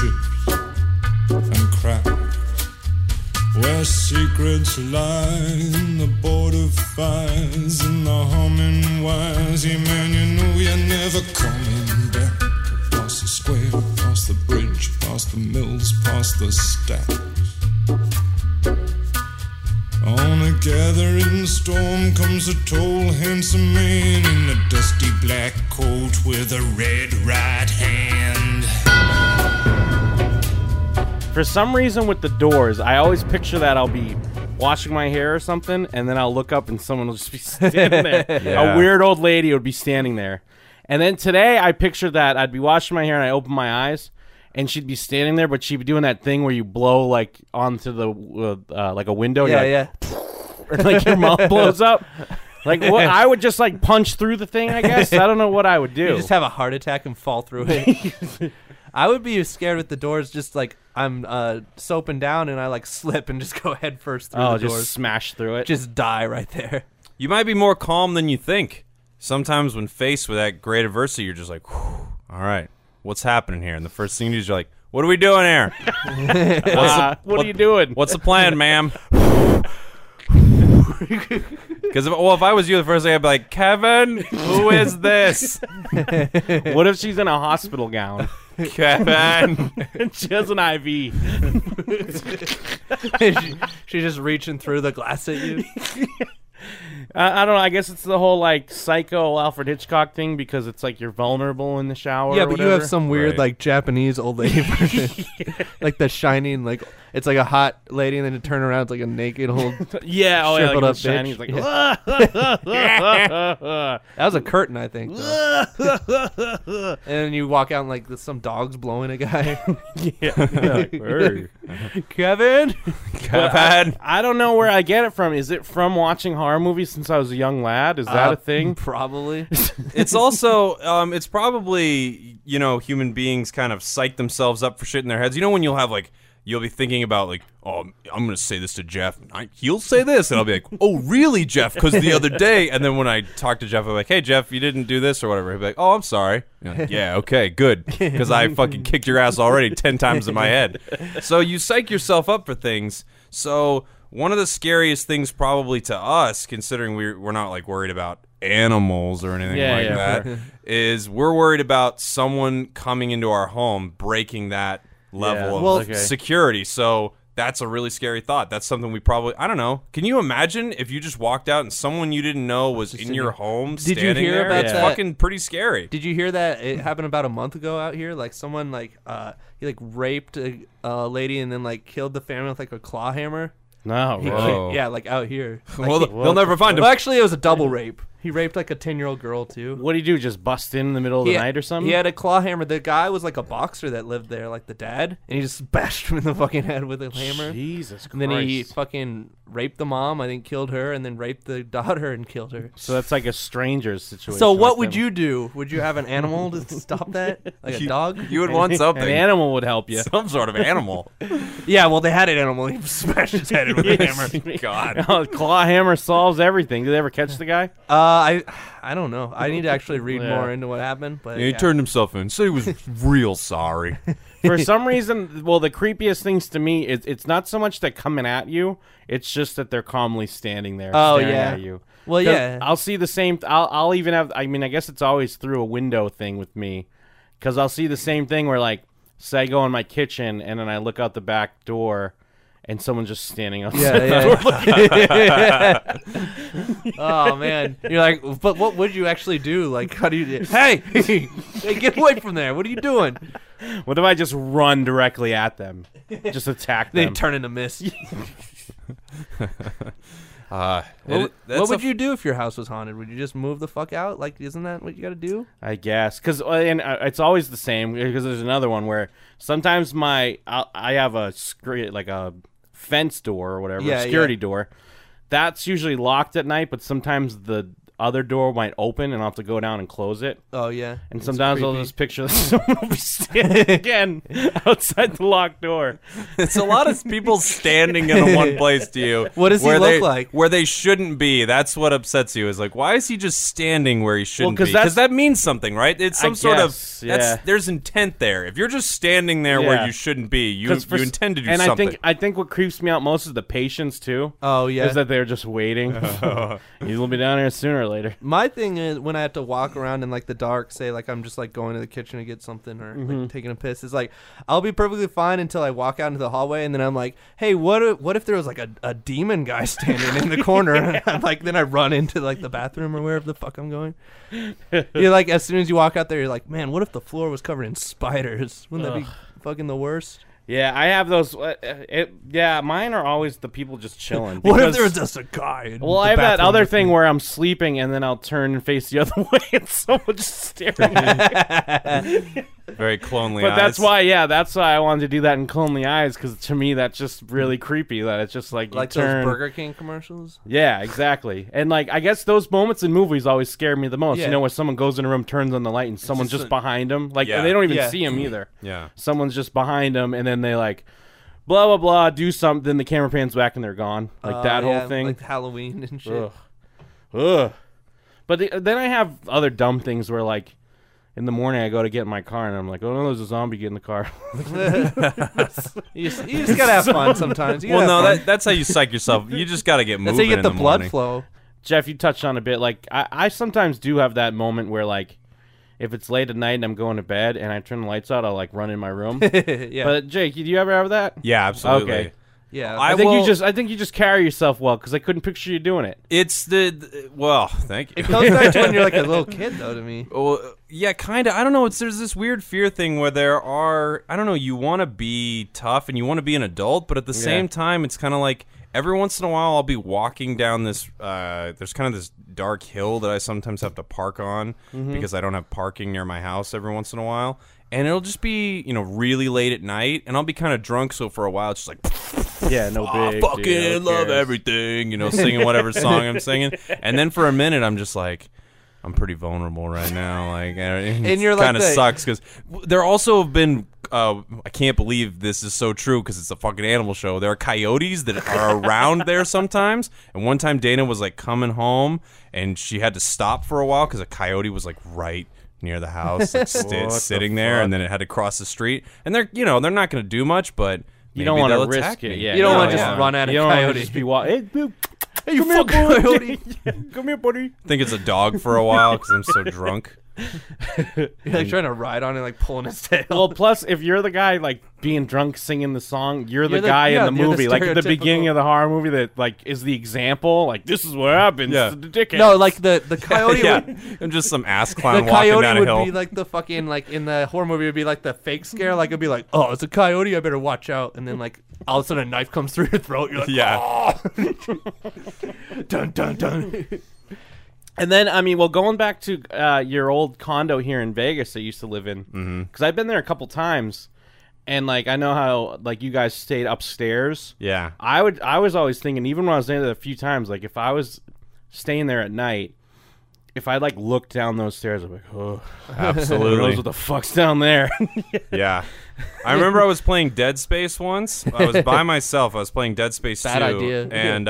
chips and crack. Where secrets lie in the border fires and the humming wires. Yeah, man, you know you're never coming back. Past the square, past the bridge, past the mills, past the stacks. On a gathering storm comes a tall, handsome man in a dusty black coat with a red right hand. For some reason with the Doors, I always picture that I'll be washing my hair or something, and then I'll look up and someone will just be standing there. Yeah. A weird old lady would be standing there. And then today I pictured that I'd be washing my hair and I open my eyes, and she'd be standing there, but she'd be doing that thing where you blow like onto the like a window. Yeah, and like your mouth blows up. Like what? I would just like punch through the thing. I guess I don't know what I would do. You just have a heart attack and fall through it. I would be scared with the doors. Just like I'm soaping down and I like slip and just go head first through the doors. Just smash through it. Just die right there. You might be more calm than you think. Sometimes when faced with that great adversity, you're just like, whew, all right, what's happening here? And the first thing you do is you're like, what are we doing here? What are you doing? What's the plan, ma'am? Because if I was you, the first thing I'd be like, Kevin, who is this? What if she's in a hospital gown? Kevin. And she has an IV. She's just reaching through the glass at you. I don't know. I guess it's the whole like psycho Alfred Hitchcock thing because it's like you're vulnerable in the shower. Yeah, or but you whatever. have some weird Right. like Japanese old lady version, like The Shining. Like it's like a hot lady, and then you turn around, it's like a naked old. Yeah, oh yeah, shriveled like up the Shining. He's bitch. like, That was a curtain, I think. And then you walk out and like there's some dogs blowing a guy. Kevin. Kevin. I don't know where I get it from. Is it from watching horror movies since I was a young lad? Is that a thing? Probably. It's also, it's probably, human beings kind of psych themselves up for shit in their heads. You know when you'll have like, you'll be thinking about like, oh, I'm going to say this to Jeff. He'll say this. And I'll be like, oh, really, Jeff? Because the other day. And then when I talk to Jeff, I'm like, hey, Jeff, you didn't do this or whatever. He'll be like, oh, I'm sorry. Yeah, okay, good. Because I fucking kicked your ass already 10 times in my head. So you psych yourself up for things. So one of the scariest things probably to us, considering we're not like worried about animals or anything that, is we're worried about someone coming into our home, breaking that level of security. So that's a really scary thought. That's something we probably, I don't know. Can you imagine if you just walked out and someone you didn't know was in your home standing there? About It's that? fucking pretty scary. Did you hear that? It happened about a month ago out here. Like someone he like raped a lady and then like killed the family with like a claw hammer. No, right. Yeah, like out here. Like, Well, they'll never find him. Well, actually, it was a double rape. He raped like a 10-year-old girl too. What do you do? Just bust in the middle of the night or something? He had a claw hammer. The guy was like a boxer that lived there, like the dad, and he just bashed him in the fucking head with a hammer. Jesus Christ. And then he fucking raped the mom, I think killed her, and then raped the daughter and killed her. So that's like a stranger's situation. So what right would there. you do? Would you have an animal to stop that? Like a dog? You would want something. An animal would help you. Some sort of animal. Yeah, well, they had an animal. He smashed his head in with a hammer. God. Oh, claw hammer solves everything. Did they ever catch the guy? I don't know. I need to actually read more into what happened. But He turned himself in. Said he was real sorry. For some reason, well, the creepiest things to me is it's not so much that coming at you; it's just that they're calmly standing there, staring at you. Well, 'Cause yeah. I'll see the same. I'll even have. I mean, I guess it's always through a window thing with me, because I'll see the same thing where, like, say I go in my kitchen and then I look out the back door. And someone's just standing outside the door. Oh man, you're like, but what would you actually do? Like, how do you? Hey, hey, get away from there! What are you doing? What if I just run directly at them, just attack They them? turn into mist. What What would you do if your house was haunted? Would you just move the fuck out? Like, isn't that what you got to do? I guess because it's always the same. Because there's another one where sometimes I have a like a fence door or whatever, security door. That's usually locked at night, but sometimes other door might open, and I'll have to go down and close it. Oh yeah. And It's sometimes I'll creepy. just picture someone will be standing again outside the locked door. It's a lot of people standing in one place to you. What does he where look they- like? Where they shouldn't be. That's what upsets you. Is like, why is he just standing where he shouldn't 'cause be? that's- Because that means something, right? It's some I sort guess, of. yeah. There's intent there. If you're just standing there where Yeah. you shouldn't be, you 'Cause for- intend to do and something. I think what creeps me out most is the patience too. Oh yeah. Is that they're just waiting. You'll be down here sooner or later. My thing is when I have to walk around in like the dark, say like I'm just like going to the kitchen to get something or Mm-hmm. like taking a piss. Is like I'll be perfectly fine until I walk out into the hallway, and then I'm like, hey, what if there was like a demon guy standing in the corner? And I'm like, then I run into like the bathroom or wherever the fuck I'm going. You're like, as soon as you walk out there, you're like, man, what if the floor was covered in spiders? Wouldn't that be fucking the worst? Yeah, I have those. Mine are always the people just chilling. What if because- there was just a guy? In Well, the I have that bathroom other with thing me? where I'm sleeping and then I'll turn and face the other way and someone just staring at me. Very clonely. But that's eyes. that's why I wanted to do that in Lonely Eyes, because to me that's just really creepy. That it's just like you like turn. those Burger King commercials. Yeah, exactly. And like I guess those moments in movies always scare me the most. Yeah. You know, where someone goes in a room, turns on the light, and someone's just behind them. Like Yeah. they don't even Yeah. see him either. Yeah. Someone's just behind them, and then they like blah blah blah do something. Then the camera pans back and they're gone. Like that Yeah, whole thing. like Halloween and shit. Ugh. Ugh. But then I have other dumb things where, like, in the morning I go to get in my car and I'm like, oh no, there's a zombie. Get in the car. You just gotta have fun sometimes. You Well, gotta no, have fun. that's how you psych yourself. You just got to get moving. That's how you get in the the blood morning. flow. Jeff, you touched on a bit. Like, I sometimes do have that moment where, like, if it's late at night and I'm going to bed and I turn the lights out, I'll, like, run in my room. Yeah, But, Jake, do you ever have that? Yeah, absolutely. Okay. yeah. I I think will- you just carry yourself well, because I couldn't picture you doing it. It's well, thank you. It comes back to when you're like a little kid, though. To me, Well, yeah, kind of. I don't know. There's this weird fear thing where there are. I don't know. You want to be tough and you want to be an adult, but at the same time, it's kind of like every once in a while I'll be walking down this. There's kind of this dark hill that I sometimes have to park on because I don't have parking near my house every once in a while, and it'll just be really late at night, and I'll be kind of drunk. So for a while, it's just like. Yeah, no big Fucking deal. Who love cares? everything, singing whatever song I'm singing. And then for a minute, I'm just like, I'm pretty vulnerable right now. Like, and you're like kind of the- sucks because there also have been. I can't believe this is so true because it's a fucking animal show. There are coyotes that are around there sometimes. And one time Dana was like coming home and she had to stop for a while because a coyote was like right near the house, like, What sitting the there, fuck? and then it had to cross the street. And they're they're not going to do much, but You don't maybe want to they'll risk attack it. me. Yeah, You don't no, wanna just yeah. run at a You don't wanna coyote. just be hey, dude, hey, you come fucking here, coyote! buddy. Come here, buddy. think it's a dog for a while because I'm so drunk. You're like trying to ride on it, like pulling his tail. Well, plus, if you're the guy like being drunk singing the song, you're the You're the- guy yeah, in the you're the movie, like at the beginning stereotypical- of the horror movie that like is the example. Like this is what happens Yeah. to the dickhead. no, like the coyote. Yeah, Would, I'm just some ass the clown walking coyote down a would hill. be like the fucking like in the horror movie would be like the fake scare. Like it'd be like, oh, it's a coyote. I better watch out. And then like all of a sudden a knife comes through your throat. You're like, Yeah. dun dun dun. And then, I mean, well, going back to your old condo here in Vegas that you used to live in, because I've been there a couple times, and like I know how like you guys stayed upstairs. Yeah. I was always thinking, even when I was there a few times, like if I was staying there at night, if I like looked down those stairs, I'm like, oh, who knows Absolutely. what the fuck's down there? Yeah. I remember I was playing Dead Space once. I was by myself. I was playing Dead Space 2. Bad idea. And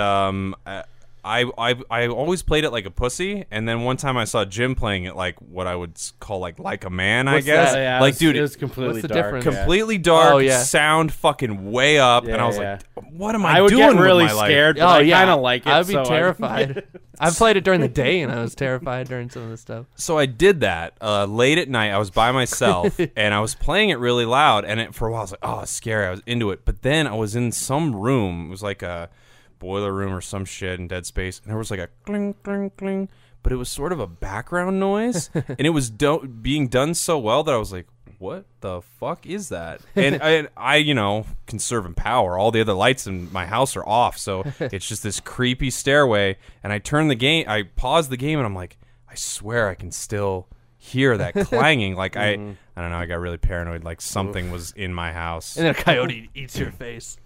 I always played it like a pussy, and then one time I saw Jim playing it like what I would call like a man, I What's guess. that? Yeah, like, dude, it was completely what's the dark. difference? yeah. completely dark, Oh, yeah. sound fucking way up, and Yeah, I was yeah. like, what am I, I would doing get really with my scared, life? but I kind of like it. I'd be so terrified. I've played it during the day, and I was terrified during some of the stuff. So I did that late at night. I was by myself, and I was playing it really loud. And for a while, I was like, "Oh, it's scary." I was into it. But then I was in some room. It was like a boiler room or some shit in Dead Space, and there was like a cling, cling, cling. But it was sort of a background noise, and it was being done so well that I was like, "What the fuck is that?" And I conserving power. All the other lights in my house are off, so it's just this creepy stairway. And I paused the game, and I'm like, I swear I can still hear that clanging. Like I don't know. I got really paranoid. Like something was in my house. And then a coyote eats your face.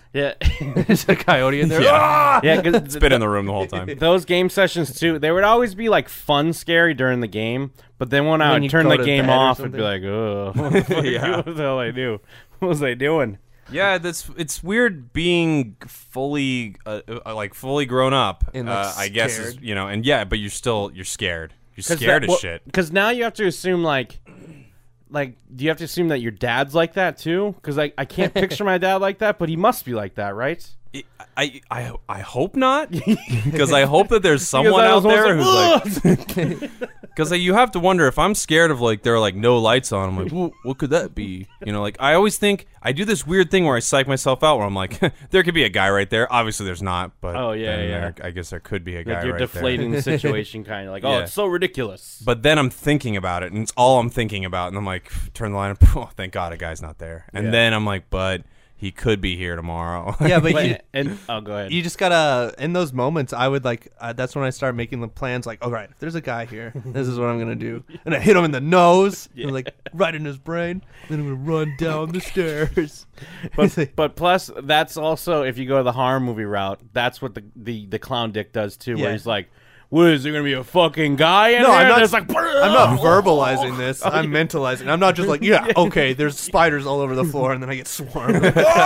Yeah. There's a coyote in there. Yeah. Ah! Yeah, 'cause It's been in the room the whole time. those game sessions too, they would always be like fun scary during the game, but then when I When would you turn go the to game bed or off, it'd be something. like, oh, what Yeah. the hell I do? What was I doing? Yeah, it's weird being fully fully grown up. And, like, I guess is, scared. you know, and yeah, but you're scared. You're scared as shit. Because now you have to assume like, do you have to assume that your dad's like that too? Because I can't picture my dad like that, but he must be like that, right? I hope not, because I hope that there's someone I out was always there who's like, because you have to wonder if I'm scared of like there are like no lights on. I'm like, well, what could that be? You know, like I always think I do this weird thing where I psych myself out where I'm like, there could be a guy right there. Obviously, there's not, but Oh, yeah, then yeah. I guess there could be a guy Like you're right deflating the situation, kind of like, oh, Yeah. it's so ridiculous. But then I'm thinking about it, and it's all I'm thinking about, and I'm like, turn the line up. Oh, thank God a guy's not there. And Yeah. then I'm like, but he could be here tomorrow. Yeah, but you, Go ahead. you just gotta, in those moments, I would like, that's when I start making the plans, like, all right, if there's a guy here, this is what I'm gonna do. And I hit him in the nose, and like, right in his brain, then I'm gonna run down the stairs. But plus, that's also, if you go the horror movie route, that's what the clown dick does too, where Yeah. he's like, what, is there going to be a fucking guy in No, there? I'm not- There's like, I'm not verbalizing this. I'm mentalizing. I'm not just like, yeah, okay, there's spiders all over the floor, and then I get swarmed.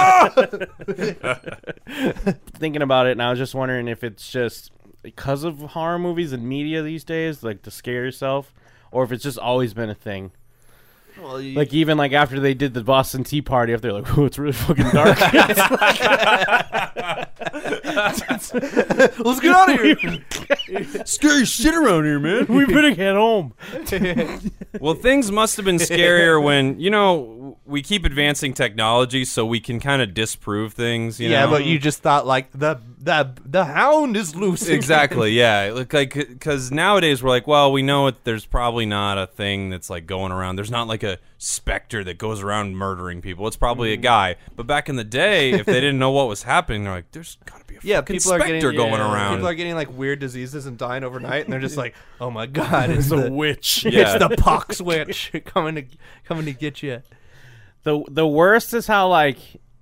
thinking about it, and I was just wondering if it's just because of horror movies and media these days, like to scare yourself, or if it's just always been a thing. Well, Like even like after they did the Boston Tea Party, if they're like, "Oh, it's really fucking dark." let's get out of here. Scary shit around here, man. we better get home. Well, things must have been scarier when, you know, we keep advancing technology so we can kind of disprove things, you Yeah, know? but you just thought like the hound is loose. Exactly, yeah. Like, because nowadays we're like, well, we know there's probably not a thing that's like going around. There's not like a specter that goes around murdering people. It's probably a guy. But back in the day, if they didn't know what was happening, they're like, there's got to be a fucking people are specter getting going around. People are getting like weird diseases and dying overnight, and they're just like, "Oh my god, It's a witch. Yeah. it's the pox witch coming to get you." The worst is how like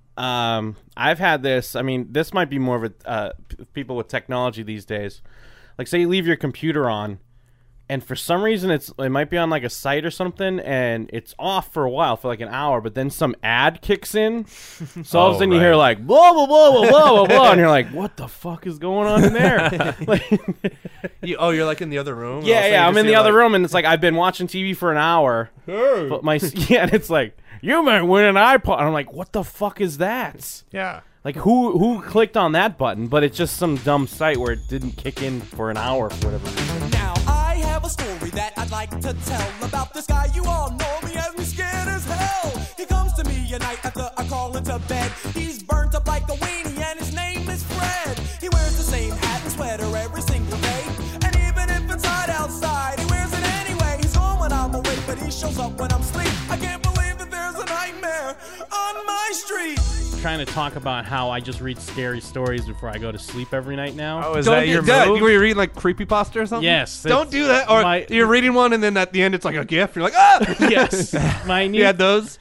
I've had this. I mean, this might be more of a people with technology these days. Like, say you leave your computer on, and for some reason it might be on like a site or something, and it's off for a while, for like an hour, but then some ad kicks in. So all of a sudden you hear like blah blah blah blah blah blah blah, and you're like, what the fuck is going on in there? Like, You're like in the other room. yeah, I'm in the other room, and it's like I've been watching TV for an hour, but and it's like, you might win an iPod. And I'm like, what the fuck is that? Yeah. Like, who clicked on that button? But it's just some dumb site where it didn't kick in for an hour for whatever reason. Now I have a story that I'd like to tell about this guy. You all know me as me scared as hell. He comes to me at night after I call into bed. He's burnt up like a weenie and his name is Fred. He wears the same hat and sweater every single day. And even if it's hot outside, he wears it anyway. He's gone when I'm awake, but he shows up when I'm asleep. I can't believe that there's a nightmare on my street. Trying to talk about how I just read scary stories before I go to sleep every night now. Oh, is that your move? Were you reading like creepypasta or something? Yes, Don't it's do that. Or my- you're reading one, and then at the end it's like a GIF. You're like, ah. Yes, my new. You had those.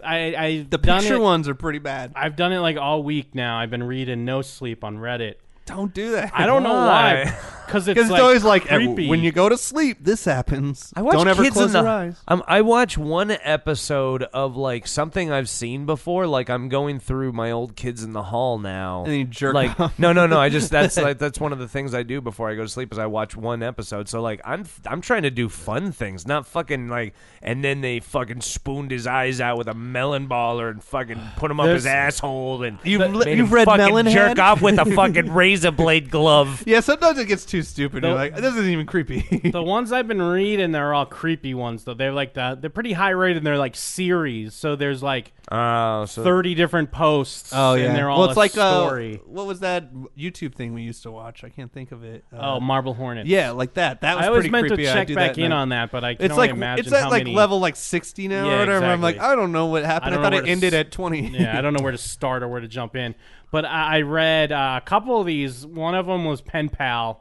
I The done picture it, ones are pretty bad. I've done it like all week now. I've been reading No Sleep on Reddit. Don't do that. I don't know why. Because Because it's always like creepy. when you go to sleep, this happens. I watch Don't ever Kids close in the. your eyes. I watch one episode of like something I've seen before. Like I'm going through my old Kids in the Hall now. And you jerk like off. no. I just that's one of the things I do before I go to sleep is I watch one episode. So like I'm trying to do fun things, not fucking like. And then they fucking spooned his eyes out with a melon baller and fucking put him up his asshole and You've made him read fucking Melonhead? jerk off with a fucking razor blade glove. Yeah, sometimes it gets too stupid. You're The- like, this isn't even creepy. The ones I've been reading, they're all creepy ones. Though they're like they're pretty high rated. And they're like series, so there's like Oh, so 30 different posts. Oh yeah, and they're all well, it's a like story. what was that YouTube thing we used to watch? I can't think of it. Oh, Marble Hornets. yeah, like that. That was I always pretty meant creepy. to I check do back that in now. on that, but I can It's only like imagine it's at how like many. level like 60 now Yeah, or whatever. I'm like, exactly. I don't know what happened. I, don't thought know it where to ended s- at 20. Yeah, I don't know where to start or where to jump in. But I read a couple of these. One of them was Pen Pal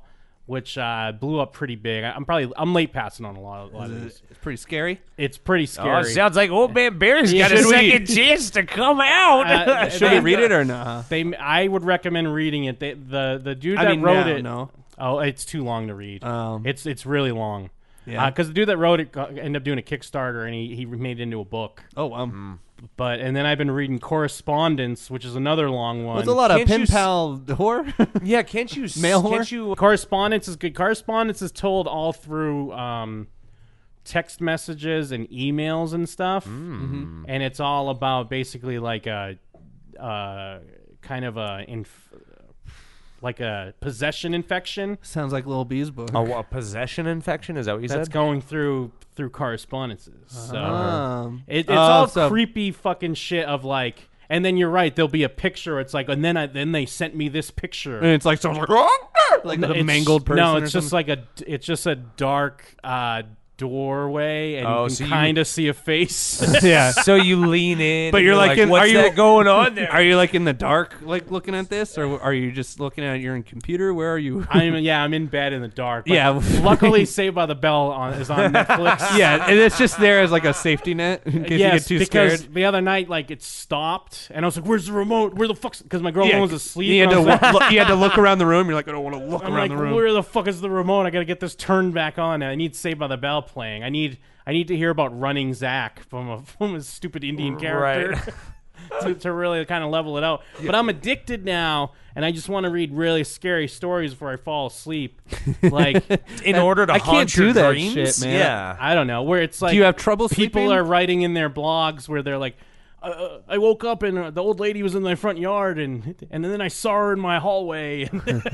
which blew up pretty big. I'm late passing on a lot of these. It's pretty scary. It's pretty Oh, scary. it sounds like Old Man Bear's Yeah, got a should we- second chance to come out. Should we read it or not? I would recommend reading it. The dude I that mean, wrote now, it. no. Oh, it's too long to read. It's really long. Yeah. Because the dude that wrote it ended up doing a Kickstarter and he made it into a book. Oh, And then I've been reading Correspondence, which is another long one. there's a lot of Can't you pen pal horror. Yeah, can't you Mail can't whore? you Correspondence is good. Correspondence is told all through text messages and emails and stuff, and it's all about basically like a kind of like a possession infection Sounds like Lil B's book. a possession infection? Is that what you that's said? going through correspondences. So it's Oh, all so- creepy fucking shit of like. And then you're right. There'll be a picture. It's like, and then they sent me this picture. And it's like someone's like a It's- mangled person. No, or it's just something. like it's just a dark doorway, and Oh, you so can you- kind of see a face. yeah. So you lean in, But and you're like in- what's are you- that going on there? Are you like in the dark, like looking at this, or are you just looking at your computer? Where are you? I'm in bed in the dark. But Yeah. luckily, Saved by the Bell is on Netflix. Yeah, and it's just there as like a safety net in case Yes, you get too because scared. the other night, like, it stopped, and I was like, "Where's the remote? Where the fuck's?" Because my girlfriend was asleep. You had, and I was like, you had to look around the room. You're like, I don't want to look I'm around like, the room. where the fuck is the remote? I gotta get this turned back on. I need Saved by the Bell playing. I need to hear about Running Zach from a stupid Indian character to really kind of level it out. But I'm addicted now, and I just want to read really scary stories before I fall asleep. Like, in order to I can't haunt your do that dreams? shit, man. Yeah. I don't know, where it's like, Do you have trouble people sleeping? are writing in their blogs where they're like, I woke up and the old lady was in my front yard, and then I saw her in my hallway.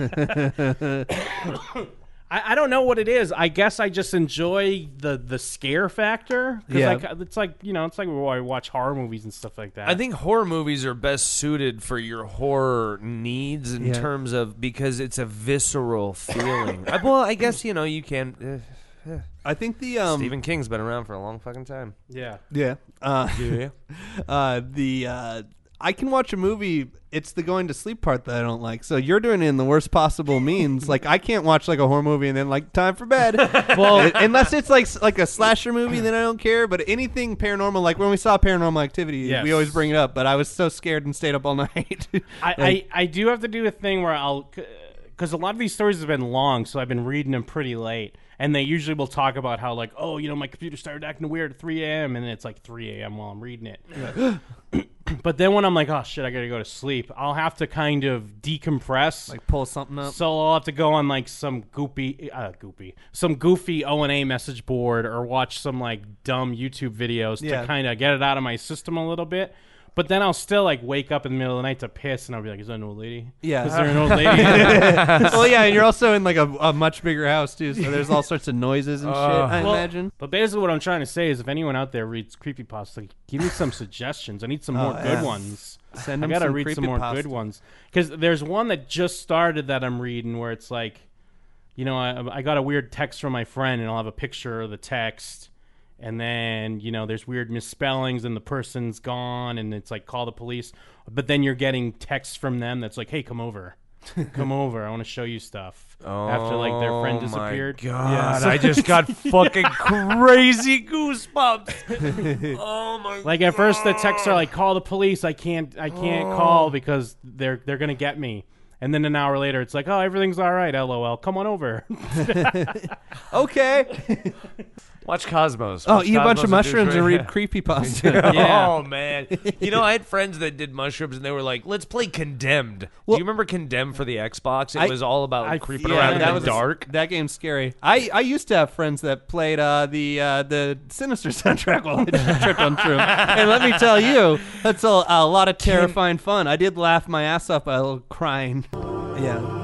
I don't know what it is. I guess I just enjoy the scare factor. 'Cause Yeah. it's like it's like when I watch horror movies and stuff like that. I think horror movies are best suited for your horror needs in Yeah. terms of because it's a visceral feeling. Well, I guess you can. I think the Stephen King's been around for a long fucking time. yeah. yeah Yeah. I can watch a movie. It's the going to sleep part that I don't like. So you're doing it in the worst possible means. Like I can't watch like a horror movie and then like time for bed. Well, unless it's like a slasher movie, then I don't care. But anything paranormal, like when we saw Paranormal Activity, Yes. we always bring it up. But I was so scared and stayed up all night. I do have to do a thing where because a lot of these stories have been long, so I've been reading them pretty late. And they usually will talk about how, like, oh, my computer started acting weird at 3 a.m. And then it's like 3 a.m. while I'm reading it. But then when I'm like, oh, shit, I got to go to sleep, I'll have to kind of decompress. like pull something up. So I'll have to go on, like, some goofy O&A message board or watch some, like, dumb YouTube videos Yeah. to kind of get it out of my system a little bit. But then I'll still, like, wake up in the middle of the night to piss, and I'll be like, is that an old lady? Yeah. Is there an old lady? Well, yeah, and you're also in like a much bigger house too, so there's all sorts of noises and shit. I Well, imagine. But basically what I'm trying to say is if anyone out there reads creepypasta, like, give me some suggestions. I need some more yeah. good ones. Send I them gotta some read some more creepypasta. good ones. Because there's one that just started that I'm reading where it's like, I got a weird text from my friend, and I'll have a picture of the text. And then, there's weird misspellings and the person's gone and it's like, call the police. But then you're getting texts from them that's like, hey, come over. Come over. I want to show you stuff. After, like, their friend disappeared. Oh, my God, I just got fucking crazy goosebumps. Oh, my God. Like, at first the texts are like, call the police. I can't call because they're going to get me. And then an hour later, it's like, oh, everything's all right, LOL. Come on over. Okay. Watch Cosmos. Oh, Watch eat a bunch of Cosmos mushrooms and read Yeah. creepypasta. Yeah. Oh, man. I had friends that did mushrooms, and they were like, let's play Condemned. Well- Do you remember Condemned for the Xbox? It I- was all about I- creeping yeah, around in that the was- dark. That game's scary. I used to have friends that played the Sinister soundtrack while I tripped on shrooms. And let me tell you, that's a lot of terrifying fun. I did laugh my ass off by a little crying. Yeah.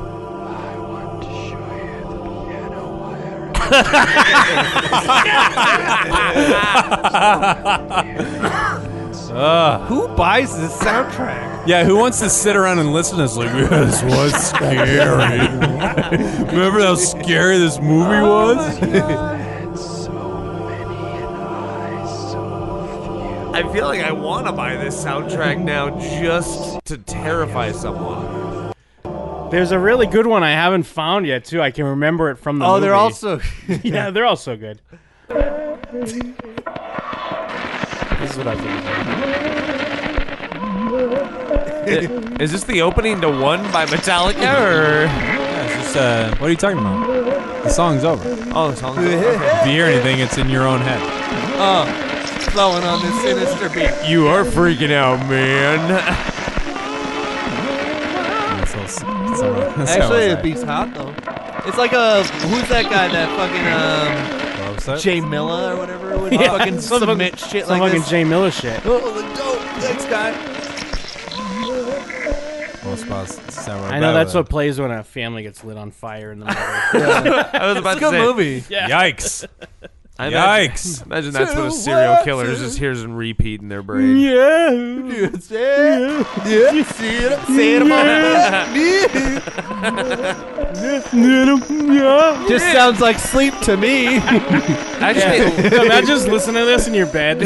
Who buys this soundtrack? Yeah, who wants to sit around and listen to this? Like, this was scary. Remember how scary this movie was? I feel like I want to buy this soundtrack now just to terrify someone. There's a really good one I haven't found yet too. I can remember it from the movie. Oh, they're also. yeah, they're all so good. This is what I was thinking. Is this the opening to One by Metallica, or? Yeah, it's just, what are you talking about? The song's over. Oh, the song's over. Okay. If you hear anything, it's in your own head. Oh, flowing on this sinister beat. You are freaking out, man. Actually, the beat's hot though. It's like who's that guy that fucking Jay Miller or whatever would fucking submit shit Some like fucking this. Jay Miller shit. Oh, the dope, thanks guy. I know that's what plays when a family gets lit on fire in the movie. I was about It's a good movie. Yeah. Yikes. Yikes. Imagine that's what a serial killer just hears and repeat in their brain. Yeah. Yeah. Say it about Just sounds like sleep to me. Actually, Imagine just listening to this in your bed.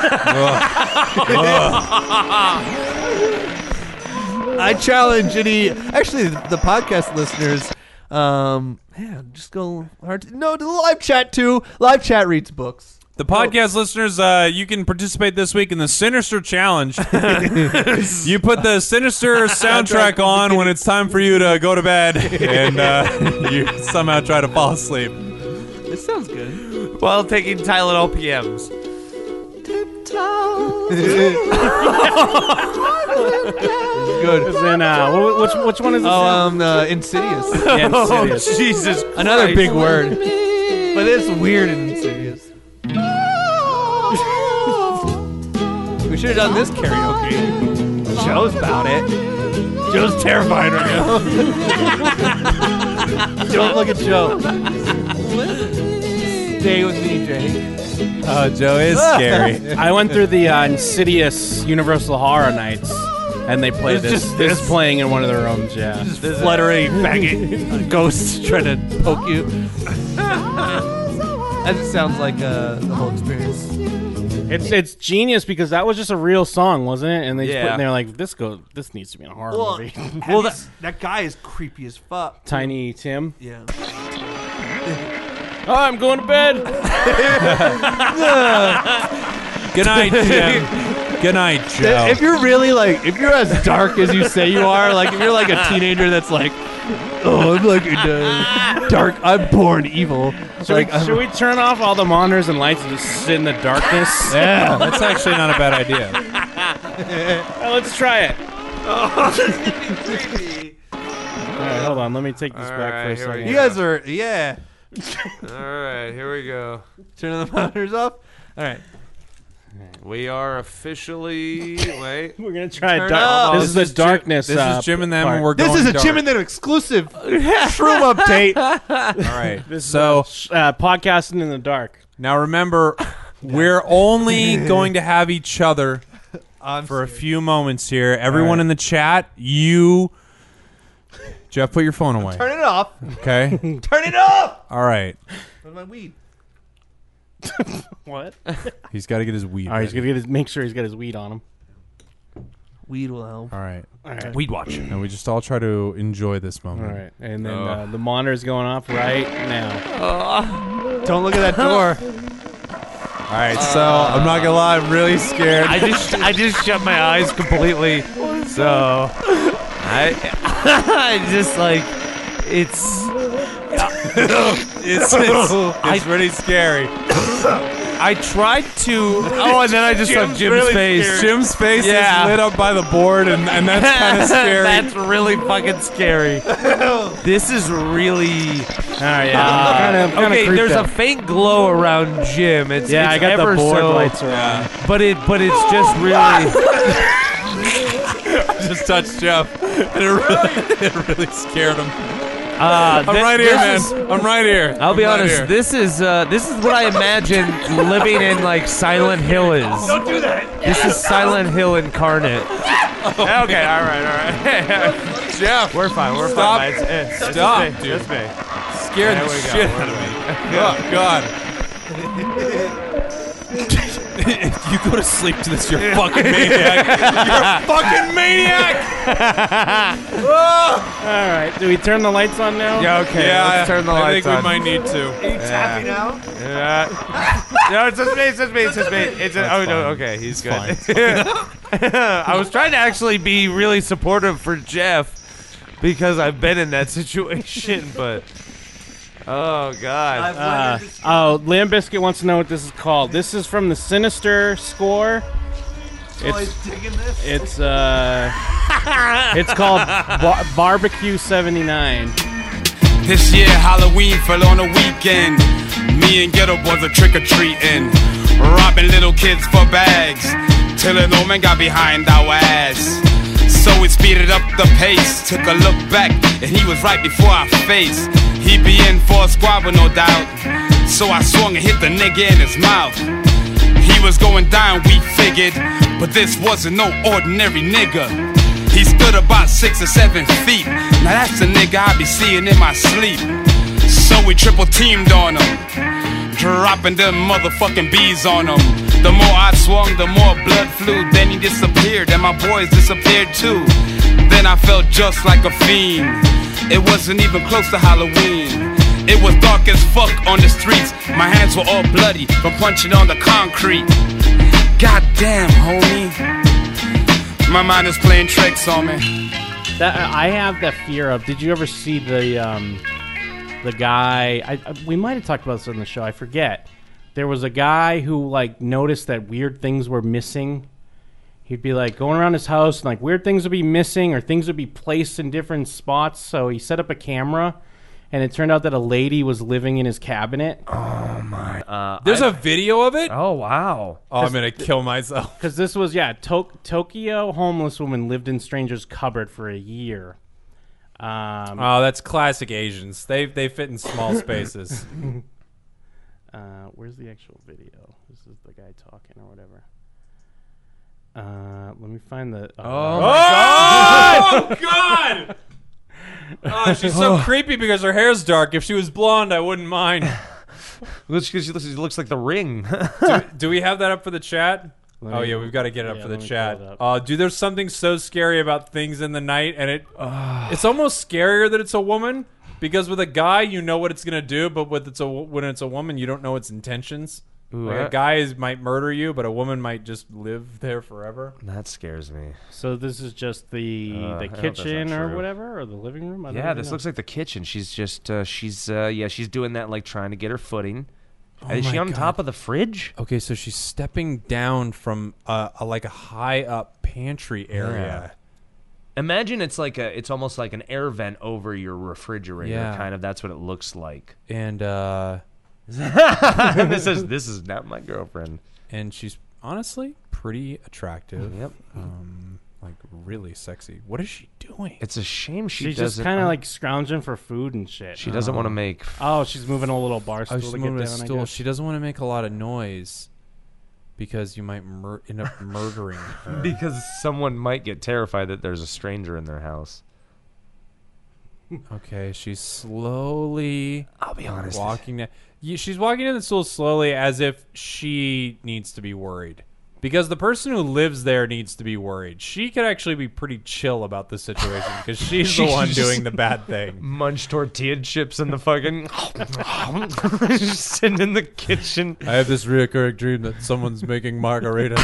I challenge any. Actually, the podcast listeners. Yeah, just go hard. No, to the live chat too. Live chat reads books. The podcast listeners, you can participate this week in the Sinister Challenge. You put the Sinister soundtrack on when it's time for you to go to bed, and you somehow try to fall asleep. It sounds good. while taking Tylenol PMs. Good. It's in, which one is this? Insidious. Yeah, Insidious. Oh, Jesus. Another big word. But it's weird and Insidious. We should have done this karaoke. Joe's about it. Joe's terrified right now. Don't look at Joe. Stay with me, Jake. Oh, Joe is scary. I went through the Insidious Universal Horror Nights, and they played It's this. just This this. playing in one of their rooms. Yeah. Just fluttering, banging ghosts trying to poke you. That just sounds like the whole experience. It's genius because that was just a real song, wasn't it? And they just put Yeah. in there like this needs to be in a horror movie. Well, that guy is creepy as fuck. Tiny Tim. Yeah. Oh, I'm going to bed. Good night, Jim. Good night, Joe. If you're really like, if you're as dark as you say you are, like if you're like a teenager that's like, oh, I'm like dark, I'm born evil. Should we turn off all the monitors and lights and just sit in the darkness? Yeah, that's actually not a bad idea. Let's try it. All right, hold on. Let me take this back for a here we second. You guys are, yeah. All right, here we go. Turning the monitors off. All right. We are officially. Wait. We're gonna try Turn dark. up. This is the darkness. This is Jim and them, part. and we're This going is a dark. Jim and Them exclusive shroom update. All right. This So is podcasting in the dark. now remember, we're only going to have each other for a few moments here. Everyone in the chat, Jeff, put your phone away. Turn it off. Okay. Turn it off. All right. Where's my weed? What? He's got to get his weed. All right, he's ready. gonna make sure he's got his weed on him. Weed will help. All right. All right. Weed watch. And we just all try to enjoy this All moment. right, and then the monitor's going off right now. Don't look at that door. All right. So I'm not gonna lie, I'm really scared. I just shut my eyes completely. So I just like it's it's really scary. I tried to and then I just saw Jim's face. Jim's face Yeah. is lit up by the board, and that's kind of scary. That's really fucking scary. This is really All right, yeah. I'm kinda okay. creeped There's out. a faint glow around Jim. It's Yeah, I got the ever board so, lights around. but it's just really. just touched Jeff, and it really scared him. I'm right here, man. I'm right here. I'll be I'm right honest. here. This is what I imagine living in like Silent Hill is. Don't do that. This is Silent Hill incarnate. Okay, all right. Jeff, We're fine. We're Stop. fine. It's Stop, just me. dude. Just me. scared There the we go. shit out of me. Oh God. If you go to sleep to this, you're a fucking maniac. You're a fucking maniac. All right, do we turn the lights on now? Yeah, okay. Let's turn the I lights think on. we might need to. Tapping out. No, it's just me. It's just me. It's just me. Oh no. Okay, he's good. I was trying to actually be really supportive for Jeff because I've been in that situation, but oh god. Lamb Biscuit wants to know what this is called. This is from the Sinister score. It's called Barbecue 79. This year Halloween fell on a weekend. Me and Ghetto Boys are trick-or-treating, robbing little kids for bags, till an old man got behind our ass. So we speeded up the pace, took a look back, and he was right before our face. He be in for a squabble, no doubt, so I swung and hit the nigga in his mouth. He was going down, we figured, but this wasn't no ordinary nigga. He stood about 6 or 7 feet. Now that's the nigga I be seeing in my sleep. So we triple teamed on him, dropping them motherfucking bees on him. The more I swung, the more blood flew. Then he disappeared, and my boys disappeared too. Then I felt just like a fiend. It wasn't even close to Halloween. It was dark as fuck on the streets. My hands were all bloody from punching on the concrete. Goddamn, homie, my mind is playing tricks on me. That I have that fear of. Did you ever see the guy? We might have talked about this on the show. I forget. There was a guy who like noticed that weird things were missing. He'd be like going around his house and like weird things would be missing or things would be placed in different spots. So he set up a camera, and it turned out that a lady was living in his cabinet. Oh my. There's a video of it? Oh wow. Oh, I'm going to kill myself. Because this was, Tokyo homeless woman lived in stranger's cupboard for a year. Oh, that's classic Asians. They fit in small spaces. Where's the actual video? This is the guy talking or whatever. Let me find the... Oh, God! Oh, she's so creepy because her hair's dark. If she was blonde, I wouldn't mind. She looks like the Ring. Do we have that up for the chat? Oh yeah, we've got to get it up for the let me chat. pull it up. Dude, there's something so scary about things in the night, and it's almost scarier that it's a woman, because with a guy you know what it's gonna do, but when it's a woman you don't know its intentions. Ooh, Like a guy might murder you, but a woman might just live there forever. That scares me. So this is just the hope that's kitchen not or true. whatever, or the living room? I don't Yeah, even this know. looks like the kitchen. She's just she's doing that like trying to get her footing. Is my she on God. top of the fridge? Okay, so she's stepping down from a high up pantry area. Imagine it's almost like an air vent over your refrigerator. Yeah. Kind of. That's what it looks like. And this is not my girlfriend. and she's honestly pretty attractive. Yep. Like really sexy. What is she doing? It's a shame she She's doesn't. just kind of like scrounging for food and shit. she doesn't want to make. Oh, she's moving a little bar stool She's to get moving down, a I stool. guess. She doesn't want to make a lot of noise because you might end up murdering her. Because someone might get terrified that there's a stranger in their house. Okay, she's slowly I'll be honest. walking down. She's walking down the stool slowly as if she needs to be worried. Because the person who lives there needs to be worried. She could actually be pretty chill about the situation because she's the one doing the bad thing. Munch tortilla chips in the fucking. Just sitting in the kitchen. I have this reoccurring dream that someone's making margaritas.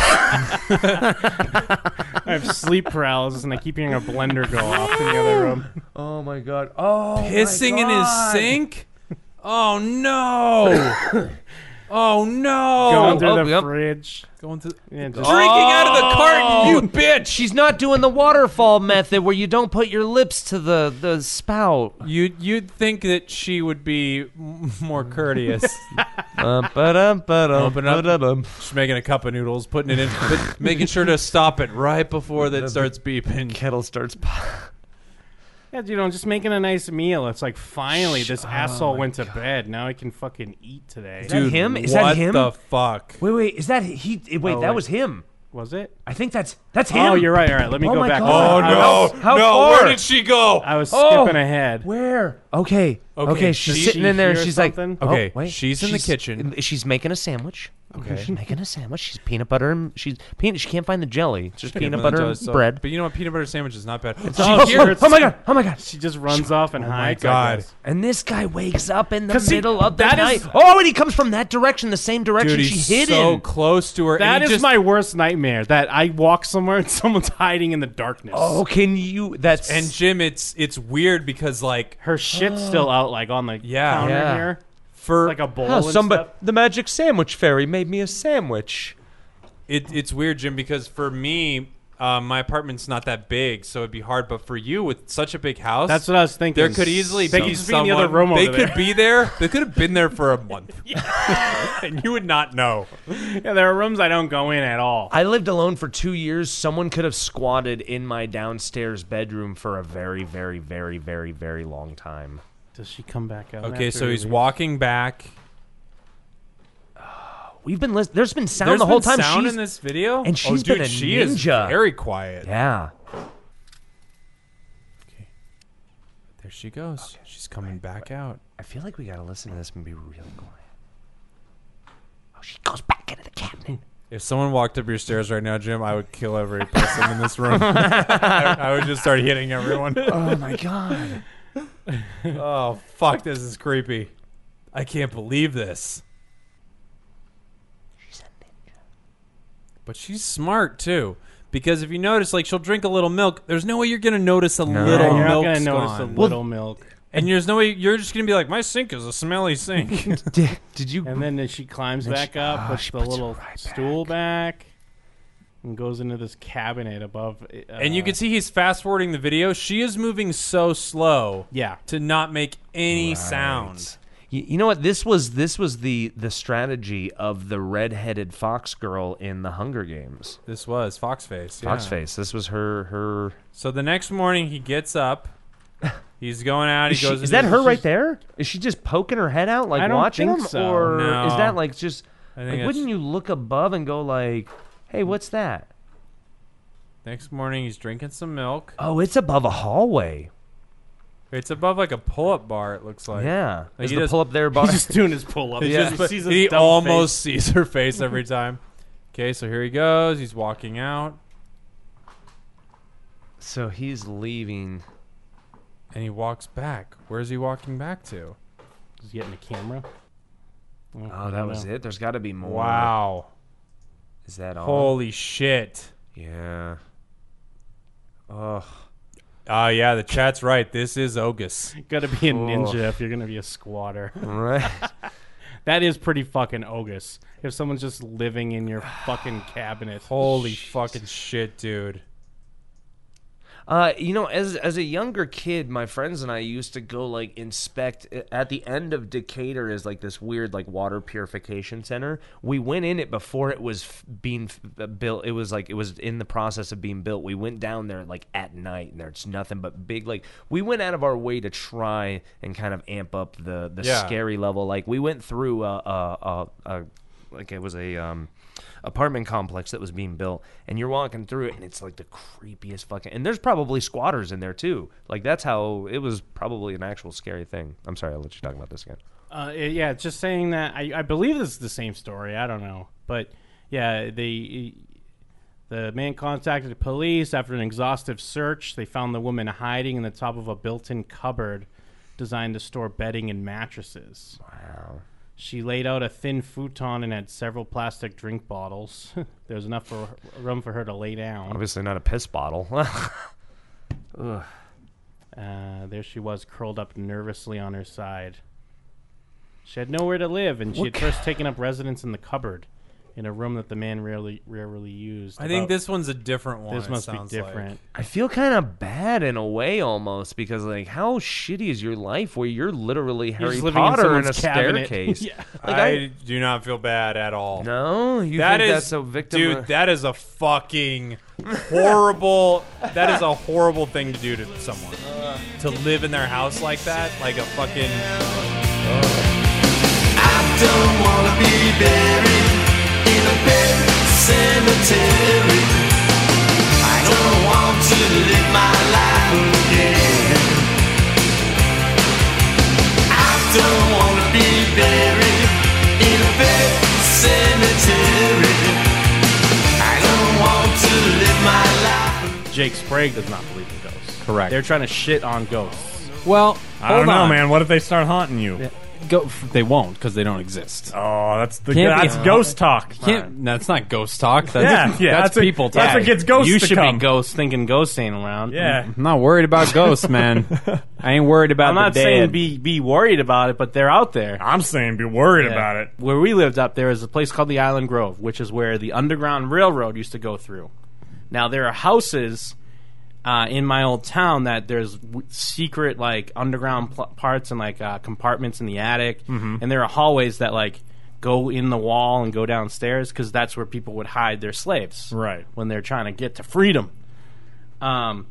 I have sleep paralysis and I keep hearing a blender go off in the other room. Oh my god. Oh, Pissing in his sink? Oh no! Oh no! Going through the yep. fridge. Going to Yeah, just, drinking out of the carton, you bitch! She's not doing the waterfall method where you don't put your lips to the spout. You'd think that she would be more courteous. Open up. She's making a cup of noodles, putting it in, but making sure to stop it right before that starts beeping. Kettle starts. yeah, just making a nice meal. It's like finally this asshole went to bed. Now I can fucking eat today. that him? Is that what him? the fuck? Wait, is that he? Wait, Oh, that wait. was him. Was it? I think that's him. Oh, you're right. All right, let me Oh go my back. God. Oh no! How no, far? where did she go? I was Oh. skipping ahead. Where? Okay. Okay, she's sitting in there and hear she's like, something? Okay, oh, wait. she's in the kitchen. She's making a sandwich. Okay. She's making a sandwich. She's peanut butter and she can't find the jelly. It's just peanut But butter it and does, so- bread. But you know what? Peanut butter sandwich is not bad. Oh, She sure, hears- Oh my god! Oh my god! She just runs off and hides. I God. guess. And this guy wakes up in the 'Cause see, middle of the that night. is- Oh, and he comes from that direction, the same direction Dude, she he's hid so in. close to her. That and is he just, my worst nightmare. That I walk somewhere and someone's hiding in the darkness. Oh, can you? That's And Jim, it's weird because like her shit's still out, like on the Yeah. counter Yeah. here, for like a bowl. oh, and somebody. stuff. The magic sandwich fairy made me a sandwich. it's weird, Jim, because for me, my apartment's not that big, so it'd be hard. But for you, with such a big house, That's what I was thinking. there could easily They be could just be in the other someone- room They over could there. be there. They could have been there for a month, and you would not know. Yeah, there are rooms I don't go in at all. I lived alone for 2 years. Someone could have squatted in my downstairs bedroom for a very, very, very, very, very long time. Does she come back out? Okay, after so he he's leaves? walking back. We've been listening. There's been sound There's the whole been time. sound she's in this video, and she's dude, been a she is ninja. very quiet. yeah. There she goes. She's coming back out. I feel like we gotta listen to this and be real quiet. Oh, she goes back into the cabinet. If someone walked up your stairs right now, Jim, I would kill every person in this room. I would just start hitting everyone. Oh my god. Oh, fuck, this is creepy. I can't believe this. She's a ninja. But she's smart, too. Because if you notice, like, she'll drink a little milk. There's no way you're going to notice a No. little You're not milk gonna notice a gone. little milk. And there's no way you're just going to be like, my sink is a smelly sink. Did you? And then she climbs And back she- up, oh, puts she the puts it little right stool back, and goes into this cabinet above. And you can see he's fast forwarding the video. She is moving so slow yeah. to not make any sound. You know what? This was the strategy of the redheaded fox girl in the Hunger Games. This was Foxface. Yeah. Foxface. This was her. So the next morning he gets up. He's going out. He goes. Is into that her his- right there? Is she just poking her head out, like I don't watching think him, so. or No. is that like just? I think Like, it's- wouldn't you look above and go like, "Hey, what's that?" Next morning he's drinking some milk. Oh, it's above a hallway. It's above like a pull-up bar. It looks like. Yeah, Like is he the does- pull up there bar? He's just doing his pull up. He, Yeah. just, sees his he dumb almost face. sees her face every time. Okay, so here he goes. He's walking out, So he's leaving. and he walks back. Where's he walking back to? He's getting a camera. Oh, that was it. There's got to be more. Wow! Is that all? Holy shit! Yeah. Oh. Yeah, the chat's right. This is Ogus. Got to be a ninja if you're gonna be a squatter. Right. That is pretty fucking Ogus. If someone's just living in your fucking cabinet. Holy fucking shit, dude! You know, as a younger kid, my friends and I used to go like inspect at the end of Decatur is like this weird like water purification center. We went in it before it was being built. It was in the process of being built. We went down there like at night, and there's nothing but big like we went out of our way to try and kind of amp up the Yeah. scary level. Like we went through like it was a apartment complex that was being built, and you're walking through it, and it's like the creepiest fucking. And there's probably squatters in there too. Like that's how it was. Probably an actual scary thing. I'm sorry, I'll let you talk about this again. Yeah, just saying that. I believe this is the same story. I don't know, but yeah, the man contacted the police after an exhaustive search. They found the woman hiding in the top of a built-in cupboard designed to store bedding and mattresses. Wow. She laid out a thin futon and had several plastic drink bottles. There was enough room for her to lay down. Obviously not a piss bottle. Ugh. There she was, curled up nervously on her side. She had nowhere to live, and she had first taken up residence in the cupboard, in a room that the man rarely used. I think this one's a different one. This it must be sounds different. like. I feel kind of bad in a way almost because like how shitty is your life where you're literally You're Harry just living in Potter in a someone's cabinet. staircase. Yeah. Like, I do not feel bad at all. no, you That think is, that's a victim? dude. That is a fucking horrible. That is a horrible thing to do to someone. To live in their house like that, like a fucking. I don't wanna be buried in a pet cemetery. I don't want to live my life again. Jake Sprague does not believe in ghosts. Correct. They're trying to shit on ghosts. Well, I don't hold know, on. man. What if they start haunting you? They won't because they don't exist. Oh, that's Can't be- ghost talk. No, it's not ghost talk. That's, that's what- people That's talk. what gets ghosts You to should come. be ghosts thinking ghosts ain't around. Yeah. I'm not worried about ghosts, man. I ain't worried about I'm not the dead. saying be worried about it, but they're out there. I'm saying be worried Yeah. about it. Where we lived up there is a place called the Island Grove, which is where the Underground Railroad used to go through. Now, there are houses in my old town that there's secret, like, underground parts and, like, compartments in the attic. Mm-hmm. And there are hallways that, like, go in the wall and go downstairs because that's where people would hide their slaves. Right. When they're trying to get to freedom. And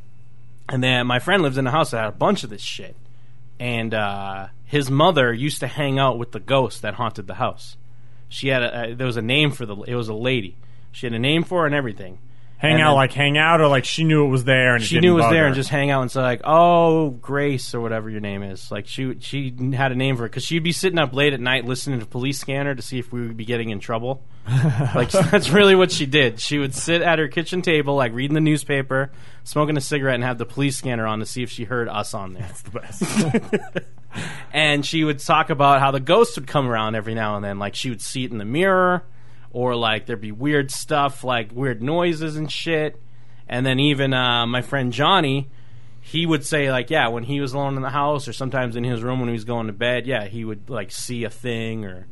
then my friend lives in a house that had a bunch of this shit. And his mother used to hang out with the ghost that haunted the house. She had there was a name for it was a lady. She had a name for her and everything. Hang out, or like she knew it was there and she knew it was there and just hang out and say like, "Oh, Grace" or whatever your name is. Like she had a name for it because she'd be sitting up late at night listening to Police Scanner to see if we would be getting in trouble. Like that's really what she did. She would sit at her kitchen table, like reading the newspaper, smoking a cigarette, and have the Police Scanner on to see if she heard us on there. That's the best. And she would talk about how the ghosts would come around every now and then. Like she would see it in the mirror. Or, like, there'd be weird stuff, like weird noises and shit. And then even my friend Johnny, he would say, like, yeah, when he was alone in the house or sometimes in his room when he was going to bed, yeah, he would, like, see a thing or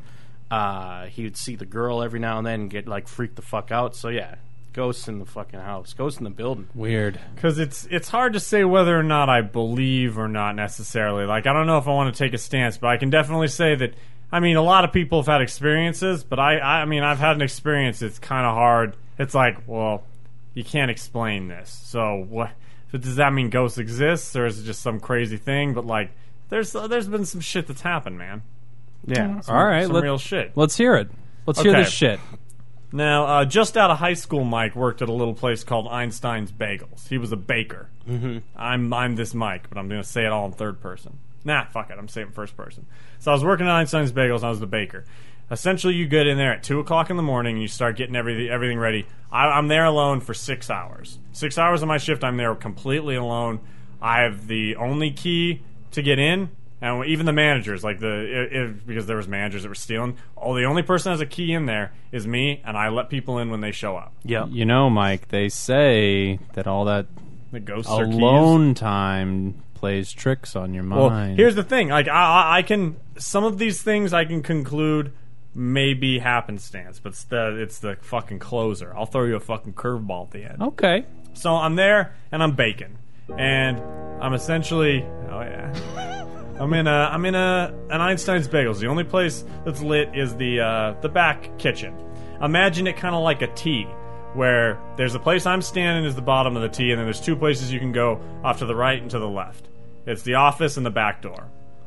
he would see the girl every now and then and get, like, freaked the fuck out. So, yeah, ghosts in the fucking house. Ghosts in the building. Weird. Because it's hard to say whether or not I believe or not necessarily. Like, I don't know if I want to take a stance, but I can definitely say that, I mean, a lot of people have had experiences, but I mean, I've had an experience that's kind of hard. It's like, well, you can't explain this. So what? So does that mean ghosts exist, or is it just some crazy thing? But, like, there's been some shit that's happened, man. Yeah. All right. Some real shit. Let's hear it. Let's hear Okay. this shit. Now, just out of high school, Mike worked at a little place called Einstein's Bagels. He was a baker. Mm-hmm. I'm this Mike, but I'm going to say it all in third person. Nah, fuck it. I'm saying it first person. So I was working at Einstein's Bagels, and I was the baker. Essentially, you get in there at 2 o'clock in the morning, and you start getting everything ready. I'm there alone for 6 hours. 6 hours of my shift, I'm there completely alone. I have the only key to get in, and even the managers, like because there was managers that were stealing. The only person that has a key in there is me, and I let people in when they show up. Yeah. You know, Mike, they say that all that The ghosts are keys. alone time plays tricks on your Well, mind. here's the thing. Like, I can some of these things I can conclude may be happenstance, but it's the fucking closer. I'll throw you a fucking curveball at the end. Okay. So I'm there and I'm baking, and I'm essentially I'm in an Einstein's Bagels. The only place that's lit is the back kitchen. Imagine it kind of like a T, where there's a place I'm standing is the bottom of the T, and then there's two places you can go off to the right and to the left. It's the office and the back door.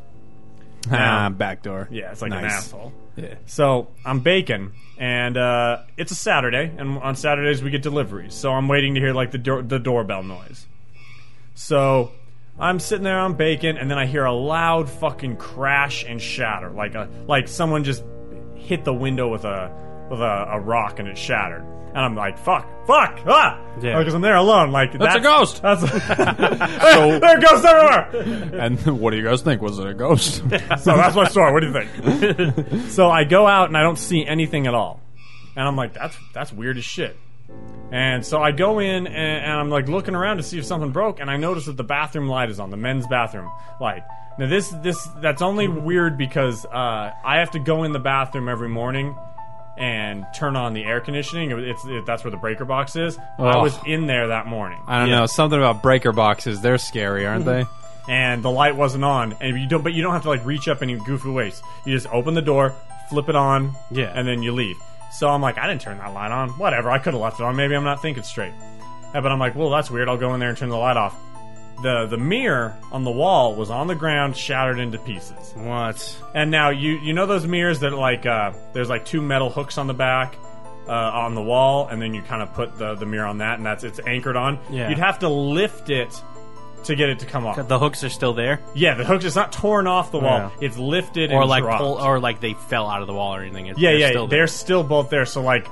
Now- Back door. Yeah, it's like an Nice. asshole. Yeah. So I'm baking, and it's a Saturday, and on Saturdays we get deliveries. So I'm waiting to hear like the doorbell noise. So I'm sitting there, I'm baking, and then I hear a loud fucking crash and shatter, like someone just hit the window with a rock and it shattered. And I'm like, fuck, ah! Yeah. Because I'm there alone. Like That's a ghost. That's there are ghosts everywhere. And what do you guys think? Was it a ghost? So that's my story. What do you think? So I go out and I don't see anything at all, and I'm like, that's weird as shit. And so I go in and I'm like looking around to see if something broke, and I notice that the bathroom light is on, the men's bathroom light. Now that's only weird because I have to go in the bathroom every morning and turn on the air conditioning. That's where the breaker box is. I was in there that morning. I don't know. Something about breaker boxes. They're scary, aren't they? And the light wasn't on, and you don't have to like reach up any goofy ways. You just open the door, flip it on, Yeah. and then you leave. So I'm like, I didn't turn that light on. Whatever, I could have left it on. Maybe I'm not thinking straight. But I'm like, well, that's weird. I'll go in there and turn the light off. The mirror on the wall was on the ground, shattered into pieces. What? And now you know those mirrors that like there's like two metal hooks on the back on the wall, and then you kind of put the mirror on that, and it's anchored on. Yeah. You'd have to lift it to get it to come off. The hooks are still there? Yeah, the hooks. It's not torn off the wall. Yeah. It's lifted Or and like dropped. or like they fell out of the wall or anything. Yeah, They're still there. they're still both there. So like,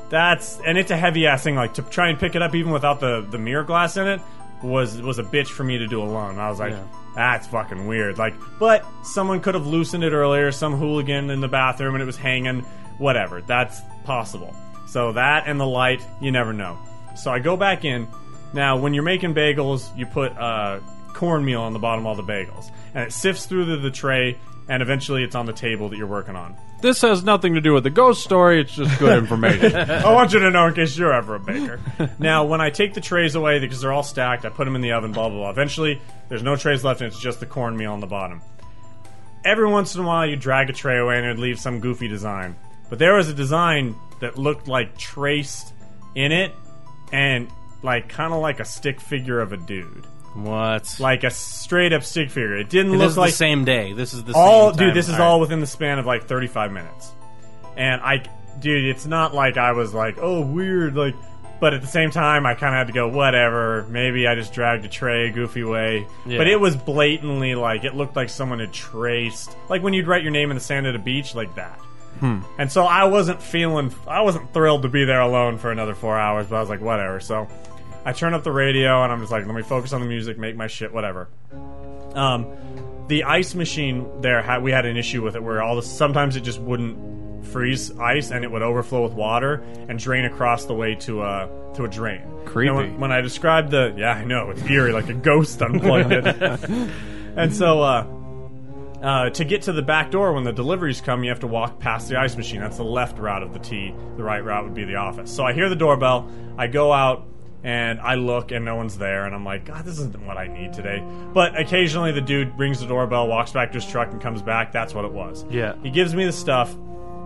and it's a heavy ass thing. Like to try and pick it up even without the mirror glass in it was a bitch for me to do alone. I was like, that's fucking weird. Like, but someone could have loosened it earlier. Some hooligan in the bathroom and it was hanging. Whatever, that's possible. So that and the light, you never know. So I go back in. Now, when you're making bagels, you put cornmeal on the bottom of all the bagels, and it sifts through the tray, and eventually it's on the table that you're working on. This has nothing to do with the ghost story. It's just good information. I want you to know in case you're ever a baker. Now, when I take the trays away, because they're all stacked, I put them in the oven, blah, blah, blah. Eventually, there's no trays left, and it's just the cornmeal on the bottom. Every once in a while, you drag a tray away, and it leaves some goofy design. But there was a design that looked like traced in it, and like kind of like a stick figure of a dude. What? Like a straight up stick figure. It didn't And look this is like the same day. This is the all, same time. dude. This is all within the span of like 35 minutes, and dude, it's not like I was like, oh, weird, like. But at the same time, I kind of had to go, whatever. Maybe I just dragged a tray a goofy way. Yeah. But it was blatantly like it looked like someone had traced, like when you'd write your name in the sand at a beach, like that. And so I wasn't thrilled to be there alone for another 4 hours, but I was like, whatever. So I turn up the radio and I'm just like, let me focus on the music, make my shit, whatever. The ice machine there, we had an issue with it where sometimes it just wouldn't freeze ice and it would overflow with water and drain across the way to a drain. Creepy. You know, when I described I know, it's eerie, like a ghost unplugged it. And so, to get to the back door when the deliveries come, you have to walk past the ice machine. That's the left route of the T. The right route would be the office. So I hear the doorbell. I go out and I look and no one's there. And I'm like, God, this isn't what I need today. But occasionally the dude rings the doorbell, walks back to his truck and comes back. That's what it was. Yeah. He gives me the stuff.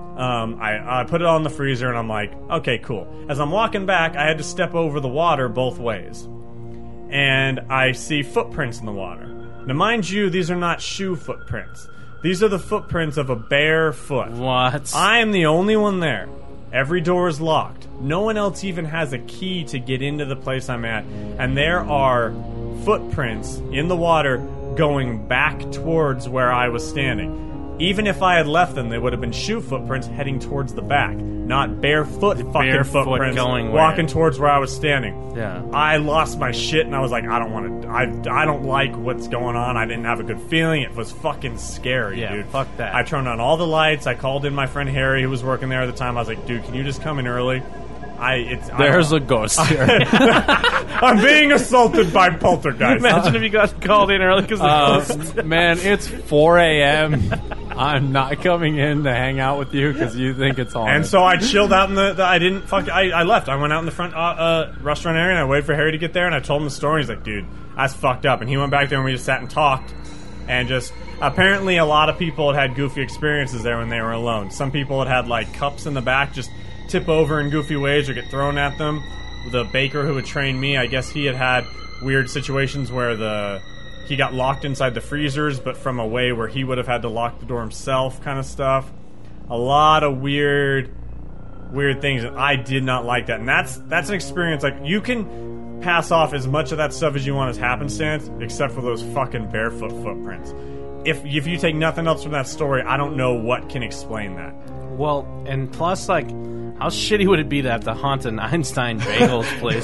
I put it on the freezer and I'm like, okay, cool. As I'm walking back, I had to step over the water both ways. And I see footprints in the water. Now, mind you, these are not shoe footprints. These are the footprints of a bare foot. What? I am the only one there. Every door is locked. No one else even has a key to get into the place I'm at. And there are footprints in the water going back towards where I was standing. Even if I had left them, they would have been shoe footprints heading towards the back, not barefoot footprints going walking where? towards where I was standing. Yeah. I lost my shit and I was like, I don't like what's going on. I didn't have a good feeling. It was fucking scary, Yeah, dude. fuck that. I turned on all the lights. I called in my friend Harry, who was working there at the time. I was like, dude, can you just come in early? There's a ghost here. I'm being assaulted by poltergeist. Imagine if you got called in early because Man, it's 4 a.m. I'm not coming in to hang out with you because you think it's haunted. And so I chilled out in I left. I went out in the front restaurant area and I waited for Harry to get there and I told him the story. He's like, dude, that's fucked up. And he went back there and we just sat and talked. And just, apparently a lot of people had goofy experiences there when they were alone. Some people had like cups in the back just tip over in goofy ways or get thrown at them. The baker who had trained me, I guess he had weird situations where he got locked inside the freezers, but from a way where he would have had to lock the door himself, kind of stuff. A lot of weird things, and I did not like that. And that's an experience, like, you can pass off as much of that stuff as you want as happenstance, except for those fucking barefoot footprints. If you take nothing else from that story, I don't know what can explain that. Well, and plus, like, how shitty would it be to have to haunt an Einstein Bagels place?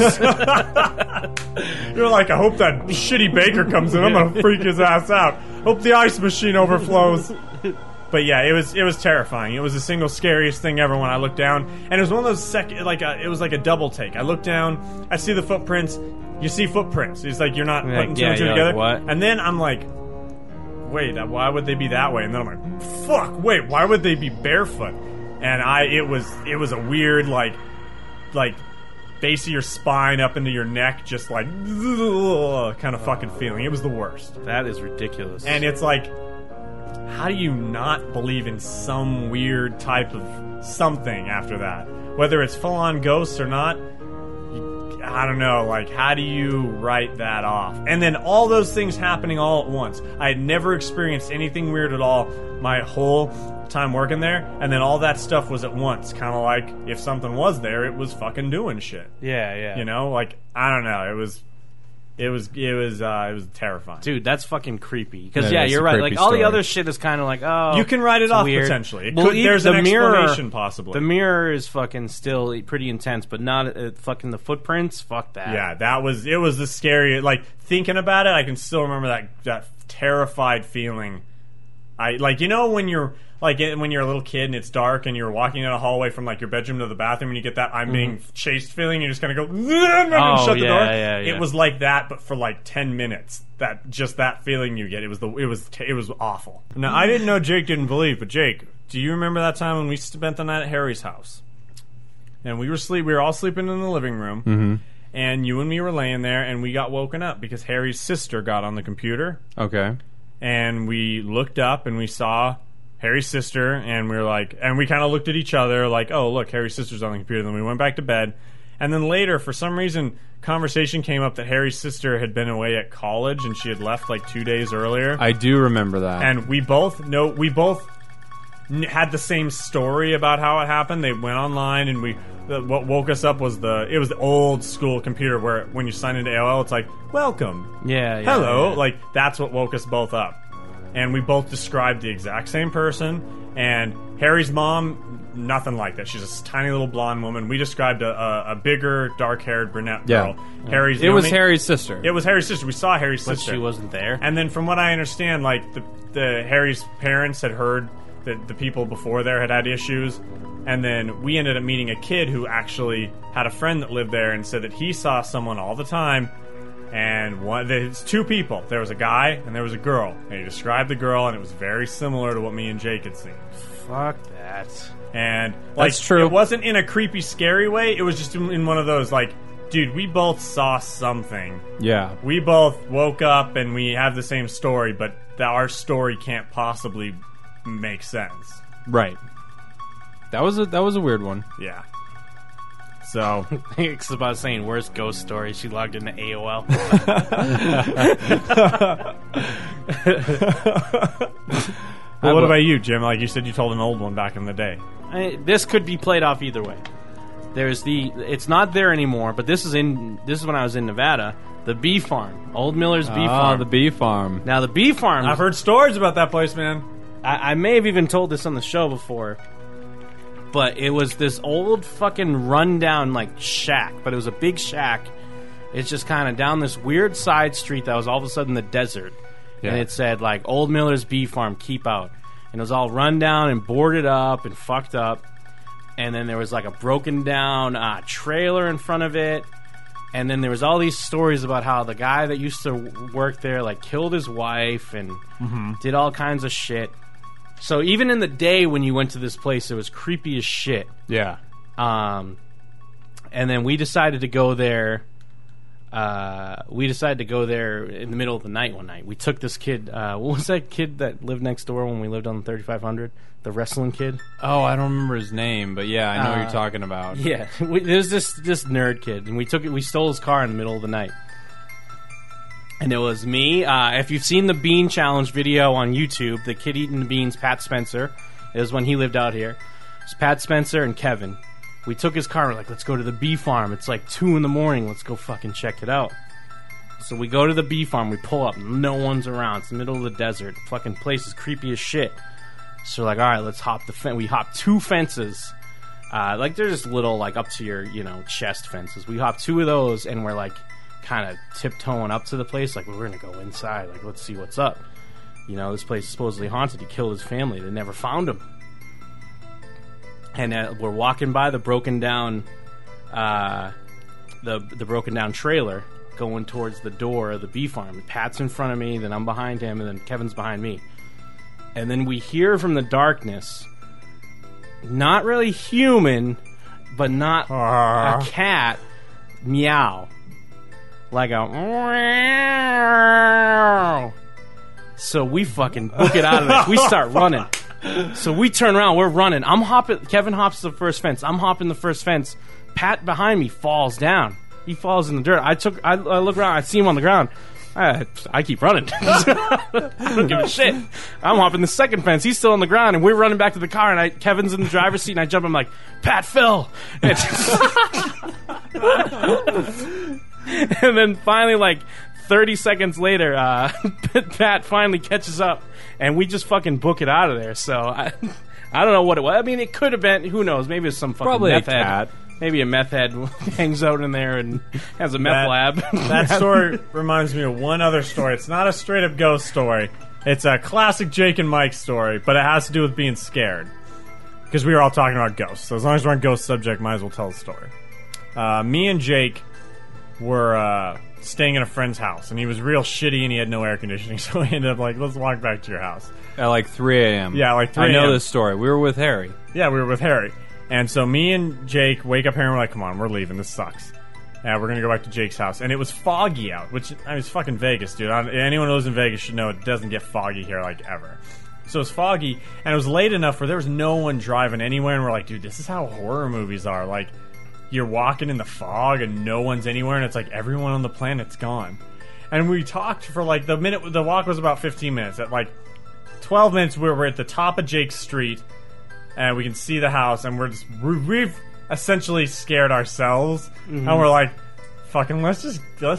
You're like, I hope that shitty baker comes in. I'm gonna freak his ass out. Hope the ice machine overflows. But yeah, it was terrifying. It was the single scariest thing ever when I looked down, and it was one of those it was like a double take. I look down, I see the footprints. You see footprints. It's like you're not putting two and two together. Like, what? And then I'm like, wait, why would they be that way? And then I'm like, fuck, wait, why would they be barefoot? And it was a weird like base of your spine up into your neck, just like kind of fucking feeling. It was the worst. That is ridiculous. And it's like, how do you not believe in some weird type of something after that? Whether it's full-on ghosts or not, I don't know, like, how do you write that off? And then all those things happening all at once. I had never experienced anything weird at all my whole time working there, and then all that stuff was at once. Kind of like, if something was there, it was fucking doing shit. Yeah. You know, like, I don't know, it was It was terrifying. Dude, that's fucking creepy. Because That is you're a right. creepy Like all the story. other shit is kind of like, oh, You can write it it's off weird. potentially. Well, even there's the an mirror, explanation possibly. The mirror is fucking still pretty intense, but not fucking the footprints. Fuck that. Yeah, it was the scary. Like thinking about it, I can still remember that terrified feeling. When you're when you're a little kid and it's dark and you're walking in a hallway from like your bedroom to the bathroom and you get that I'm being chased feeling, you just kind of go and shut the door. Yeah. It was like that, but for like 10 minutes. That feeling you get. It was awful. Now I didn't know Jake didn't believe, but Jake, do you remember that time when we spent the night at Harry's house? And we were all sleeping in the living room. Mm-hmm. And you and me were laying there, and we got woken up because Harry's sister got on the computer. Okay. And we looked up, and we saw Harry's sister, and we were like, and we kind of looked at each other like, oh, look, Harry's sister's on the computer. Then we went back to bed. And then later, for some reason, conversation came up that Harry's sister had been away at college, and she had left like 2 days earlier. I do remember that. And we both had the same story about how it happened. They went online, and what woke us up was the old school computer where when you sign into AOL, it's like welcome, hello, yeah. like that's what woke us both up. And we both described the exact same person. And Harry's mom, nothing like that. She's a tiny little blonde woman. We described a bigger, dark-haired brunette girl. Harry's sister. It was Harry's sister. We saw Harry's But sister. she wasn't there. And then from what I understand, like the Harry's parents had heard that the people before there had issues, and then we ended up meeting a kid who actually had a friend that lived there and said that he saw someone all the time, and it's two people. There was a guy and there was a girl, and he described the girl, and it was very similar to what me and Jake had seen. Fuck that. And like, That's true. It wasn't in a creepy, scary way. It was just in one of those like, dude, we both saw something. Yeah. We both woke up and we have the same story, but our story can't possibly make sense. Right. That was a weird one. Yeah. So It's about saying worst ghost story. She logged into AOL. Well, what about you, Jim? Like you said, you told an old one back in the day. This could be played off either way. It's not there anymore, but this is when I was in Nevada. The bee farm, Old Miller's bee farm. The bee farm. Now the bee farm. I've heard stories about that place, man. I may have even told this on the show before, but it was this old fucking rundown like shack, but it was a big shack. It's just kind of down this weird side street that was all of a sudden the desert, and it said like Old Miller's bee farm, keep out, and it was all run down and boarded up and fucked up, and then there was like a broken down trailer in front of it. And then there was all these stories about how the guy that used to work there like killed his wife and did all kinds of shit. So even in the day when you went to this place, it was creepy as shit. Yeah. And then we decided to go there. We decided to go there in the middle of the night one night. We took this kid. What was that kid that lived next door when we lived on the 3500? The wrestling kid. Oh, I don't remember his name, but yeah, I know what you're talking about. Yeah, there's this nerd kid, and we stole his car in the middle of the night. And it was me. If you've seen the Bean Challenge video on YouTube, the kid eating the beans, Pat Spencer, is when he lived out here. It's Pat Spencer and Kevin. We took his car. We're like, let's go to the bee farm. It's like 2 a.m. Let's go fucking check it out. So we go to the bee farm. We pull up. No one's around. It's the middle of the desert. Fucking place is creepy as shit. So we're like, all right, let's hop the fence. We hop 2 fences. Like they're just little, like up to your, chest fences. We hop 2 of those, and we're like, kind of tiptoeing up to the place. Like, we're gonna go inside. Like, let's see what's up. This place is supposedly haunted. He killed his family. They never found him. And we're walking by the broken down, the broken down trailer, going towards the door of the bee farm. Pat's in front of me, then I'm behind him, and then Kevin's behind me. And then we hear from the darkness, not really human, but not a cat, meow. Like a meow. So we fucking book it out of this. We start running. So we turn around, we're running. Kevin hops the first fence. I'm hopping the first fence. Pat behind me falls down. He falls in the dirt. I look around, I see him on the ground. I keep running. I don't give a shit. I'm hopping the second fence. He's still on the ground, and we're running back to the car. And Kevin's in the driver's seat, and I jump. I'm like, Pat fell. And then finally, like 30 seconds later, Pat finally catches up, and we just fucking book it out of there. So I don't know what it was. I mean, it could have been, who knows, maybe it's some fucking Probably a meth head. cat. Maybe a meth head hangs out in there and has a meth lab. That story reminds me of one other story. It's not a straight up ghost story. It's a classic Jake and Mike story, but it has to do with being scared. Because we were all talking about ghosts. So as long as we're on ghost subject, might as well tell the story. Me and Jake were staying in a friend's house, and he was real shitty and he had no air conditioning, so we ended up like, let's walk back to your house. At like 3 a.m. Yeah, like 3 I know a.m. this story. We were with Harry. Yeah, we were with Harry. And so me and Jake wake up here and we're like, come on, we're leaving. This sucks. Yeah, we're going to go back to Jake's house. And it was foggy out, which, I mean, it's fucking Vegas, dude. Anyone who lives in Vegas should know it doesn't get foggy here, like, ever. So it was foggy, and it was late enough where there was no one driving anywhere, and we're like, dude, this is how horror movies are. Like, you're walking in the fog, and no one's anywhere, and it's like everyone on the planet's gone. And we talked for, like, the walk was about 15 minutes. At, like, 12 minutes, we're at the top of Jake's street, and we can see the house, and we've essentially scared ourselves, and we're like, fucking let's just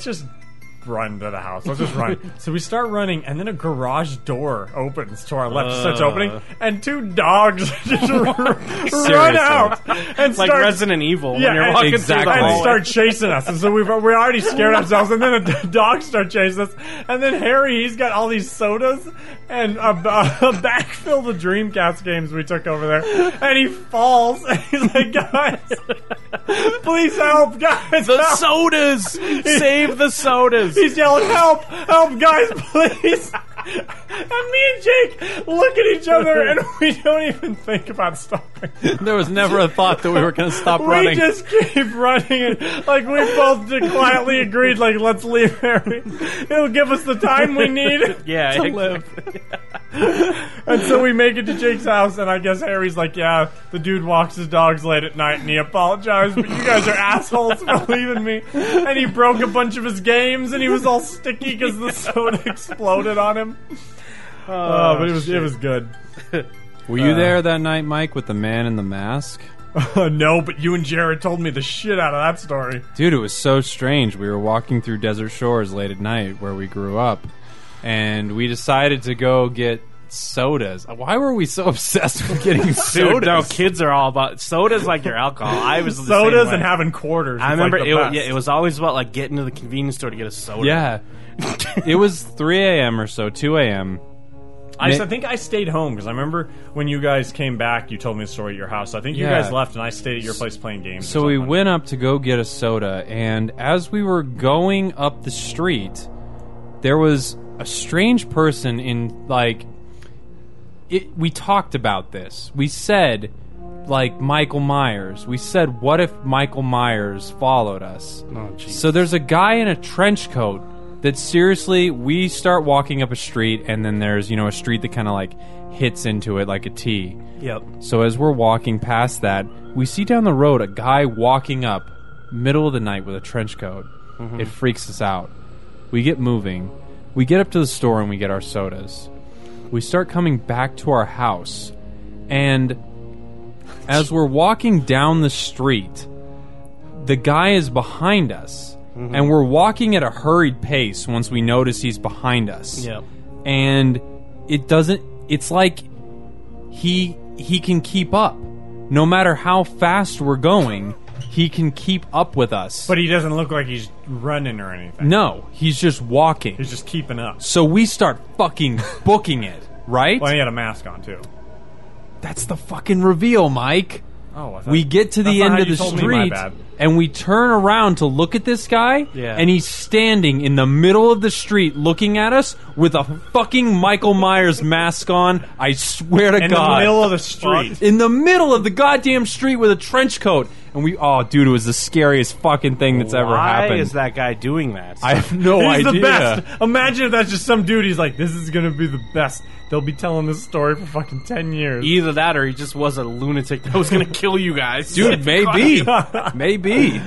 run to the house. Let's just run. So we start running, and then a garage door opens to our left, starts opening, and 2 dogs just run out and like start, Resident Evil when yeah, you're and- walking exactly. through the and hallway. start chasing us. And so we already scared ourselves, and then the dogs start chasing us. And then Harry, he's got all these sodas and a bag filled of Dreamcast games we took over there, and he falls. And he's like, guys, please help, guys, The help. sodas! Save the sodas! He's yelling, help, guys, please. And me and Jake look at each other, and we don't even think about stopping. There was never a thought that we were going to stop We running. just keep running, and like we both quietly agreed, like, let's leave Harry. It'll give us the time we need. Yeah, to live. And so we make it to Jake's house, and I guess Harry's like, yeah, the dude walks his dogs late at night, and he apologized, but you guys are assholes for leaving me. And he broke a bunch of his games, and he was all sticky because the soda exploded on him. But it was good. Were you there that night, Mike, with the man in the mask? No, but you and Jared told me the shit out of that story. Dude, it was so strange. We were walking through Desert Shores late at night where we grew up, and we decided to go get sodas. Why were we so obsessed with getting sodas? Dude, no, kids are all about sodas like your alcohol. I was the Sodas same way. and having quarters. I was, remember like, the best. it was always about like getting to the convenience store to get a soda. Yeah. It was 3 a.m. or so, 2 a.m. I think I stayed home because I remember when you guys came back, you told me the story at your house. I think you Yeah. guys left, and I stayed at your place playing games. So or we something. went up to go get a soda, and as we were going up the street, there was a strange person in, like, we talked about this. We said, like, Michael Myers. We said, what if Michael Myers followed us? Oh, jeez. So there's a guy in a trench coat that, seriously, we start walking up a street, and then there's, a street that kind of, like, hits into it like a T. Yep. So as we're walking past that, we see down the road a guy walking up middle of the night with a trench coat. Mm-hmm. It freaks us out. We get moving. We get up to the store and we get our sodas. We start coming back to our house. And as we're walking down the street, the guy is behind us. Mm-hmm. And we're walking at a hurried pace once we notice he's behind us. Yep. And it's like he can keep up. No matter how fast we're going, he can keep up with us. But he doesn't look like he's running or anything. No, he's just walking. He's just keeping up. So we start fucking booking it, right? Well, he had a mask on, too. That's the fucking reveal, Mike. Oh, I thought, We get to that's the not end how of you the told me, street, my bad. and we turn around to look at this guy, Yeah. and he's standing in the middle of the street looking at us with a fucking Michael Myers mask on. I swear to In God. the middle of the street. In the middle of the goddamn street with a trench coat. And dude, it was the scariest fucking thing that's ever happened. Why is that guy doing that? I have no He's idea. the best. Imagine if that's just some dude. He's like, this is going to be the best. They'll be telling this story for fucking 10 years. Either that or he just was a lunatic that was going to kill you guys. Dude, maybe. Maybe.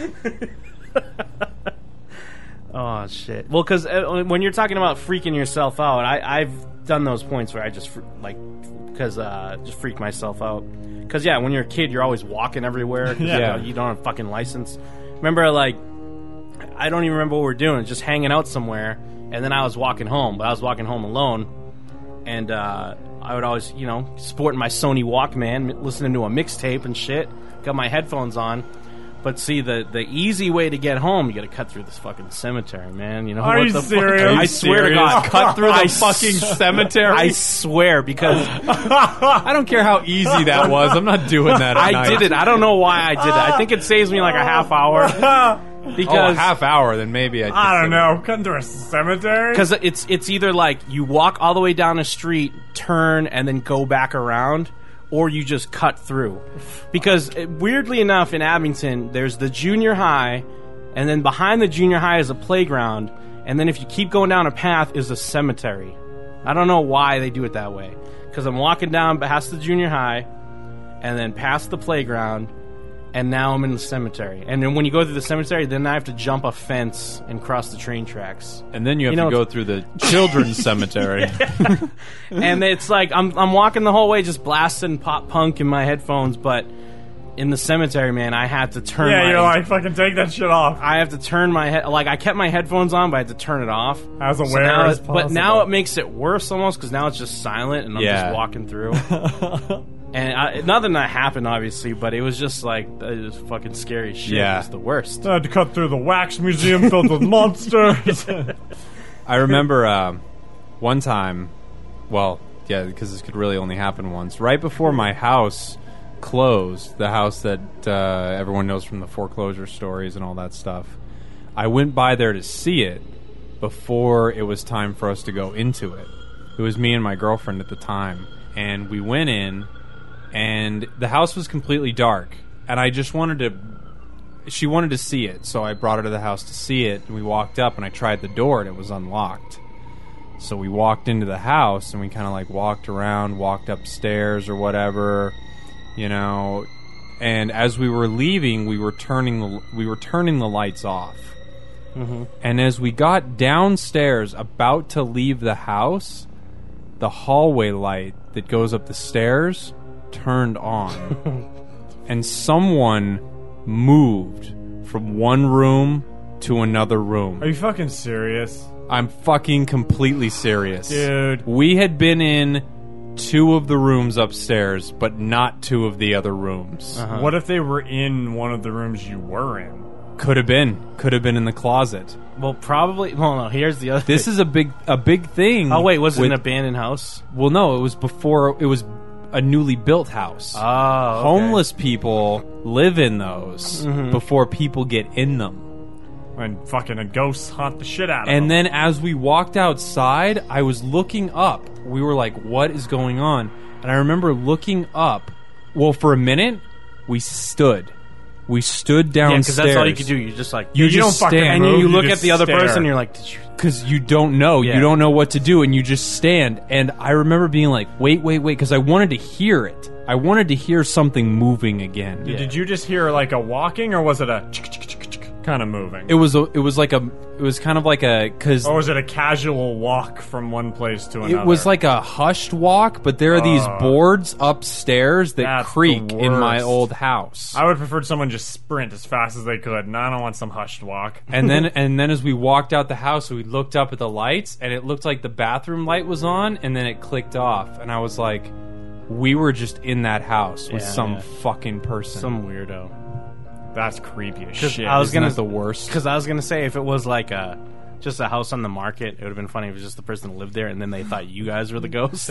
Oh, shit. Well, because when you're talking about freaking yourself out, I've done those points where I just, just freak myself out. Because, yeah, when you're a kid, you're always walking everywhere. 'Cause, Yeah. you don't have a fucking license. Remember, like, I don't even remember what we were doing, just hanging out somewhere. And then I was walking home, but I was walking home alone. And I would always, sporting my Sony Walkman, listening to a mixtape and shit. Got my headphones on. But see, the easy way to get home, you got to cut through this fucking cemetery, man. You know Are what you the serious? fuck? Are you I swear to God, cut through the I fucking cemetery. I swear, because I don't care how easy that was. I'm not doing that. At I night. did it. I don't know why I did it. I think it saves me like a half hour. Because a half hour, then maybe I don't know. Cutting through a cemetery? Because it's either like you walk all the way down a street, turn, and then go back around, or you just cut through. Because weirdly enough, in Abington, there's the junior high, and then behind the junior high is a playground, and then if you keep going down a path is a cemetery. I don't know why they do it that way. Because I'm walking down past the junior high, and then past the playground, and now I'm in the cemetery. And then when you go through the cemetery, then I have to jump a fence and cross the train tracks. And then you have to go through the children's cemetery. And it's like I'm walking the whole way just blasting pop punk in my headphones, but in the cemetery, man, I had to turn Yeah, you're like, fucking take that shit off. I have to turn my head. Like, I kept my headphones on, but I had to turn it off. As aware as possible. But now it makes it worse almost, because now it's just silent, and I'm just walking through. And nothing that happened, obviously, but it was just like, it was fucking scary shit. Yeah. It was the worst. I had to cut through the wax museum filled with monsters. I remember one time, well, yeah, because this could really only happen once. Right before my house closed, the house that everyone knows from the foreclosure stories and all that stuff, I went by there to see it before it was time for us to go into it. It was me and my girlfriend at the time, and we went in, and the house was completely dark, and I just she wanted to see it, so I brought her to the house to see it, and we walked up, and I tried the door, and it was unlocked. So we walked into the house, and we kind of like walked around, walked upstairs or whatever, and as we were leaving, we were turning the lights off. Mm-hmm. And as we got downstairs, about to leave the house, the hallway light that goes up the stairs turned on. And someone moved from one room to another room. Are you fucking serious? I'm fucking completely serious. Dude. We had been in 2 of the rooms upstairs, but not 2 of the other rooms. Uh-huh. What if they were in one of the rooms you were in? Could have been in the closet. Well, probably. Well, no. Here's the other. This is a big thing. Oh wait, was it an abandoned house? Well, no. It was before. It was a newly built house. Oh, okay. Homeless people live in those before people get in them. And fucking a ghost haunt the shit out of them. And then as we walked outside, I was looking up. We were like, "What is going on?" And I remember looking up. Well, for a minute, we stood. We stood downstairs. Yeah, because that's all you could do. You just like You don't just fucking stand. and you look just at the other stare. person. and you're like, did you? Because you don't know. Yeah. You don't know what to do, and you just stand. And I remember being like, wait, because I wanted to hear it. I wanted to hear something moving again. Yeah. Did you just hear like a walking, or was it a kind of moving? It was kind of like a, because Or was it a casual walk from one place to another? it was like a hushed walk, but there are these boards upstairs that That's creak the in my worst. old house. I would prefer someone just sprint as fast as they could, and I don't want some hushed walk. And then as we walked out the house, we looked up at the lights, and it looked like the bathroom light was on, and then it clicked off, and I was like, we were just in that house with Yeah, some yeah. fucking person. Some weirdo. That's creepy as 'Cause shit. I was Isn't gonna that the worst? Because I was gonna say if it was like just a house on the market, it would have been funny if it was just the person that lived there, and then they thought you guys were the ghosts.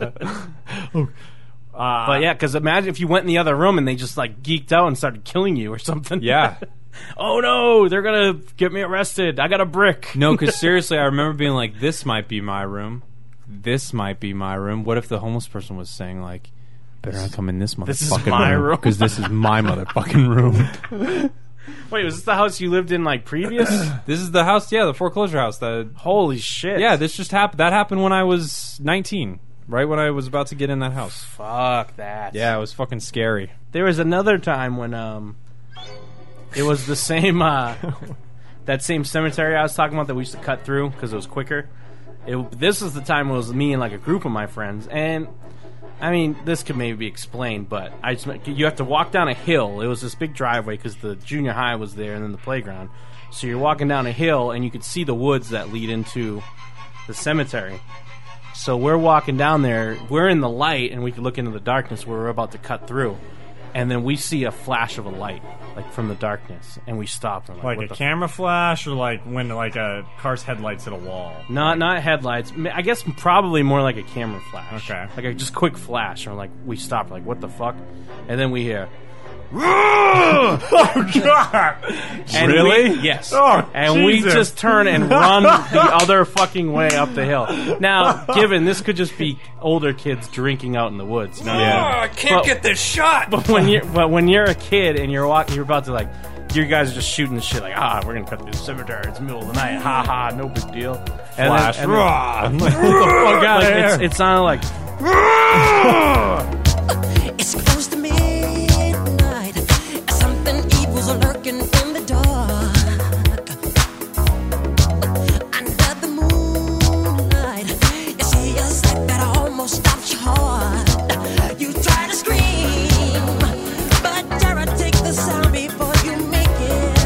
But yeah, because imagine if you went in the other room and they just like geeked out and started killing you or something. Yeah. Oh no, they're gonna get me arrested. I got a brick. No, because seriously, I remember being like, this might be my room. This might be my room. What if the homeless person was saying, like, better not come in this motherfucking This is my room. because this is my motherfucking room. Wait, was this the house you lived in like previous? This is the house, yeah, the foreclosure house. Holy shit. Yeah, this just happened. That happened when I was 19, right when I was about to get in that house. Fuck that. Yeah, it was fucking scary. There was another time when it was the same that same cemetery I was talking about that we used to cut through because it was quicker. This is the time it was me and like a group of my friends, and I mean, this could maybe be explained, but you have to walk down a hill. It was this big driveway because the junior high was there and then the playground. So you're walking down a hill and you could see the woods that lead into the cemetery. So we're walking down there. We're in the light and we can look into the darkness where we're about to cut through. And then we see a flash of a light, like from the darkness, and we stop. And like a camera flash, or like when like a car's headlights hit a wall? Not headlights. I guess probably more like a camera flash. Okay. Like a just quick flash, and like we stop, like what the fuck? And then we hear, oh God! And Really? Yes. Oh, and we Jesus. just turn and run the other fucking way up the hill. Now, given this could just be older kids drinking out in the woods. You know what I mean? I can't get this shot. But when you're a kid and you're walking, you're about to like, you guys are just shooting this shit like, we're gonna cut through the cemetery. It's the middle of the night. Ha ha, no big deal. Flash. And then, what the fuck out of here? It sounded like. It's close to midnight. Something evil's lurking in the dark. Under the moonlight, you see a sight that almost stops your heart. You try to scream, but terror takes the sound before you make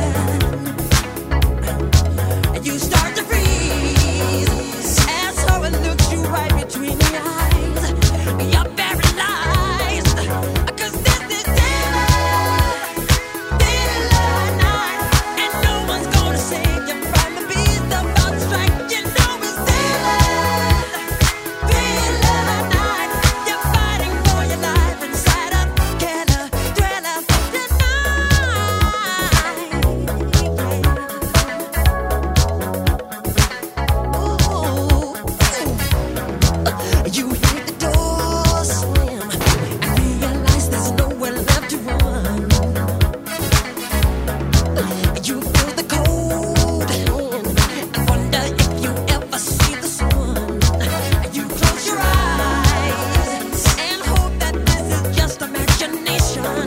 it. You start to freeze as horror looks you right between the eyes. You're paralyzed, 'cause this is daylight night, and no one's gonna save you from the beast about to strike. You know it's daylight night. You're fighting for your life inside a killer thriller tonight. You hear the door slam and realize there's nowhere left to run. You feel the cold hand and wonder if you ever see the sun. You close your eyes and hope that this is just imagination,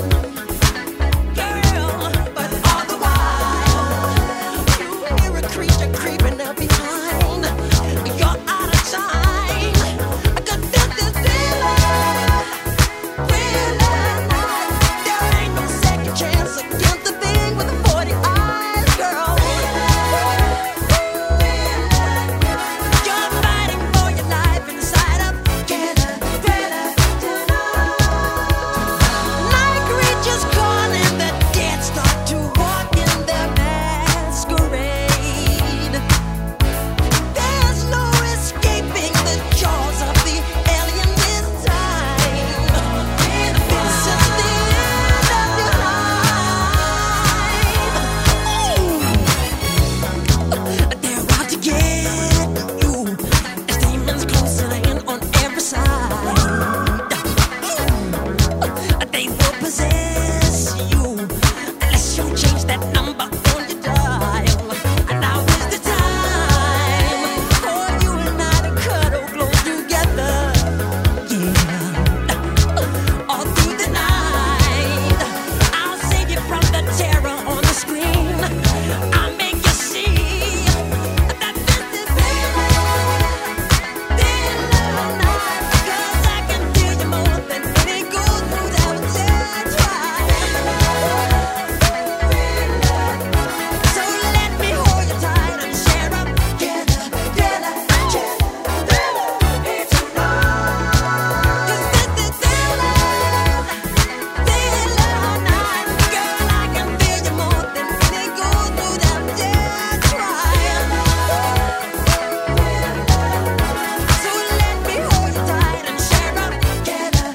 girl. But all the while, you hear a creature creeping up behind. You're out of time, 'cause this is daylight night. There ain't no second chance against the thing with the 40 eyes, girl. You're fighting for your life inside a killer thriller tonight. Night creatures calling, the dead start to walk in their masquerade. There's no escaping the jaws of the alien this time. This is the end of your life. They're out to get you. There's demons closing in on every side. They will possess you unless you change that number on your dial. And now is the time for you and I to cuddle close together. Yeah. All through the night, I'll save you from the terror on the screen. I'll make you see that this is daylight night. 'Cause I can feel you more than any gold through that dead So let me hold you tight and share up together. Daylight tonight. 'Cause this is daylight night. Girl, I can feel you more than any gold through that dead So let me hold you tight and share up together.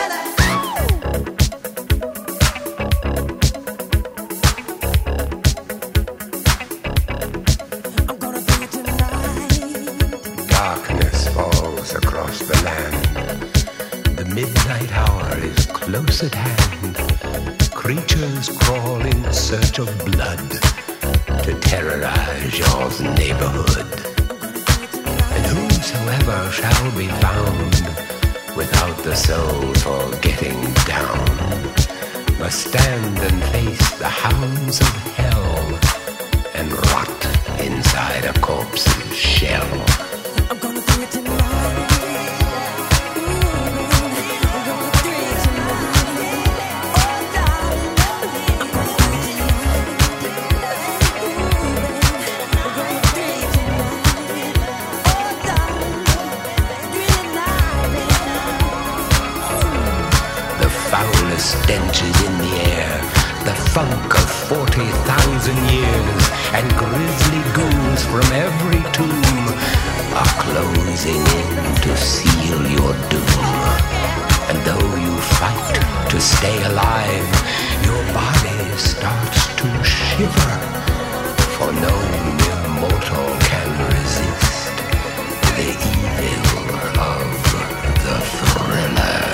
I'm gonna be tonight. Darkness falls across the land. The midnight hour is close at hand. Creatures crawl in search of blood to terrorize your neighborhood. And whosoever shall be found without the soul for getting down must stand and face the hounds of hell and rot inside a corpse's shell. I'm gonna do it tonight. funk of 40,000 years, and grisly ghouls from every tomb are closing in to seal your doom. And though you fight to stay alive, your body starts to shiver, for no mere mortal can resist the evil of the thriller.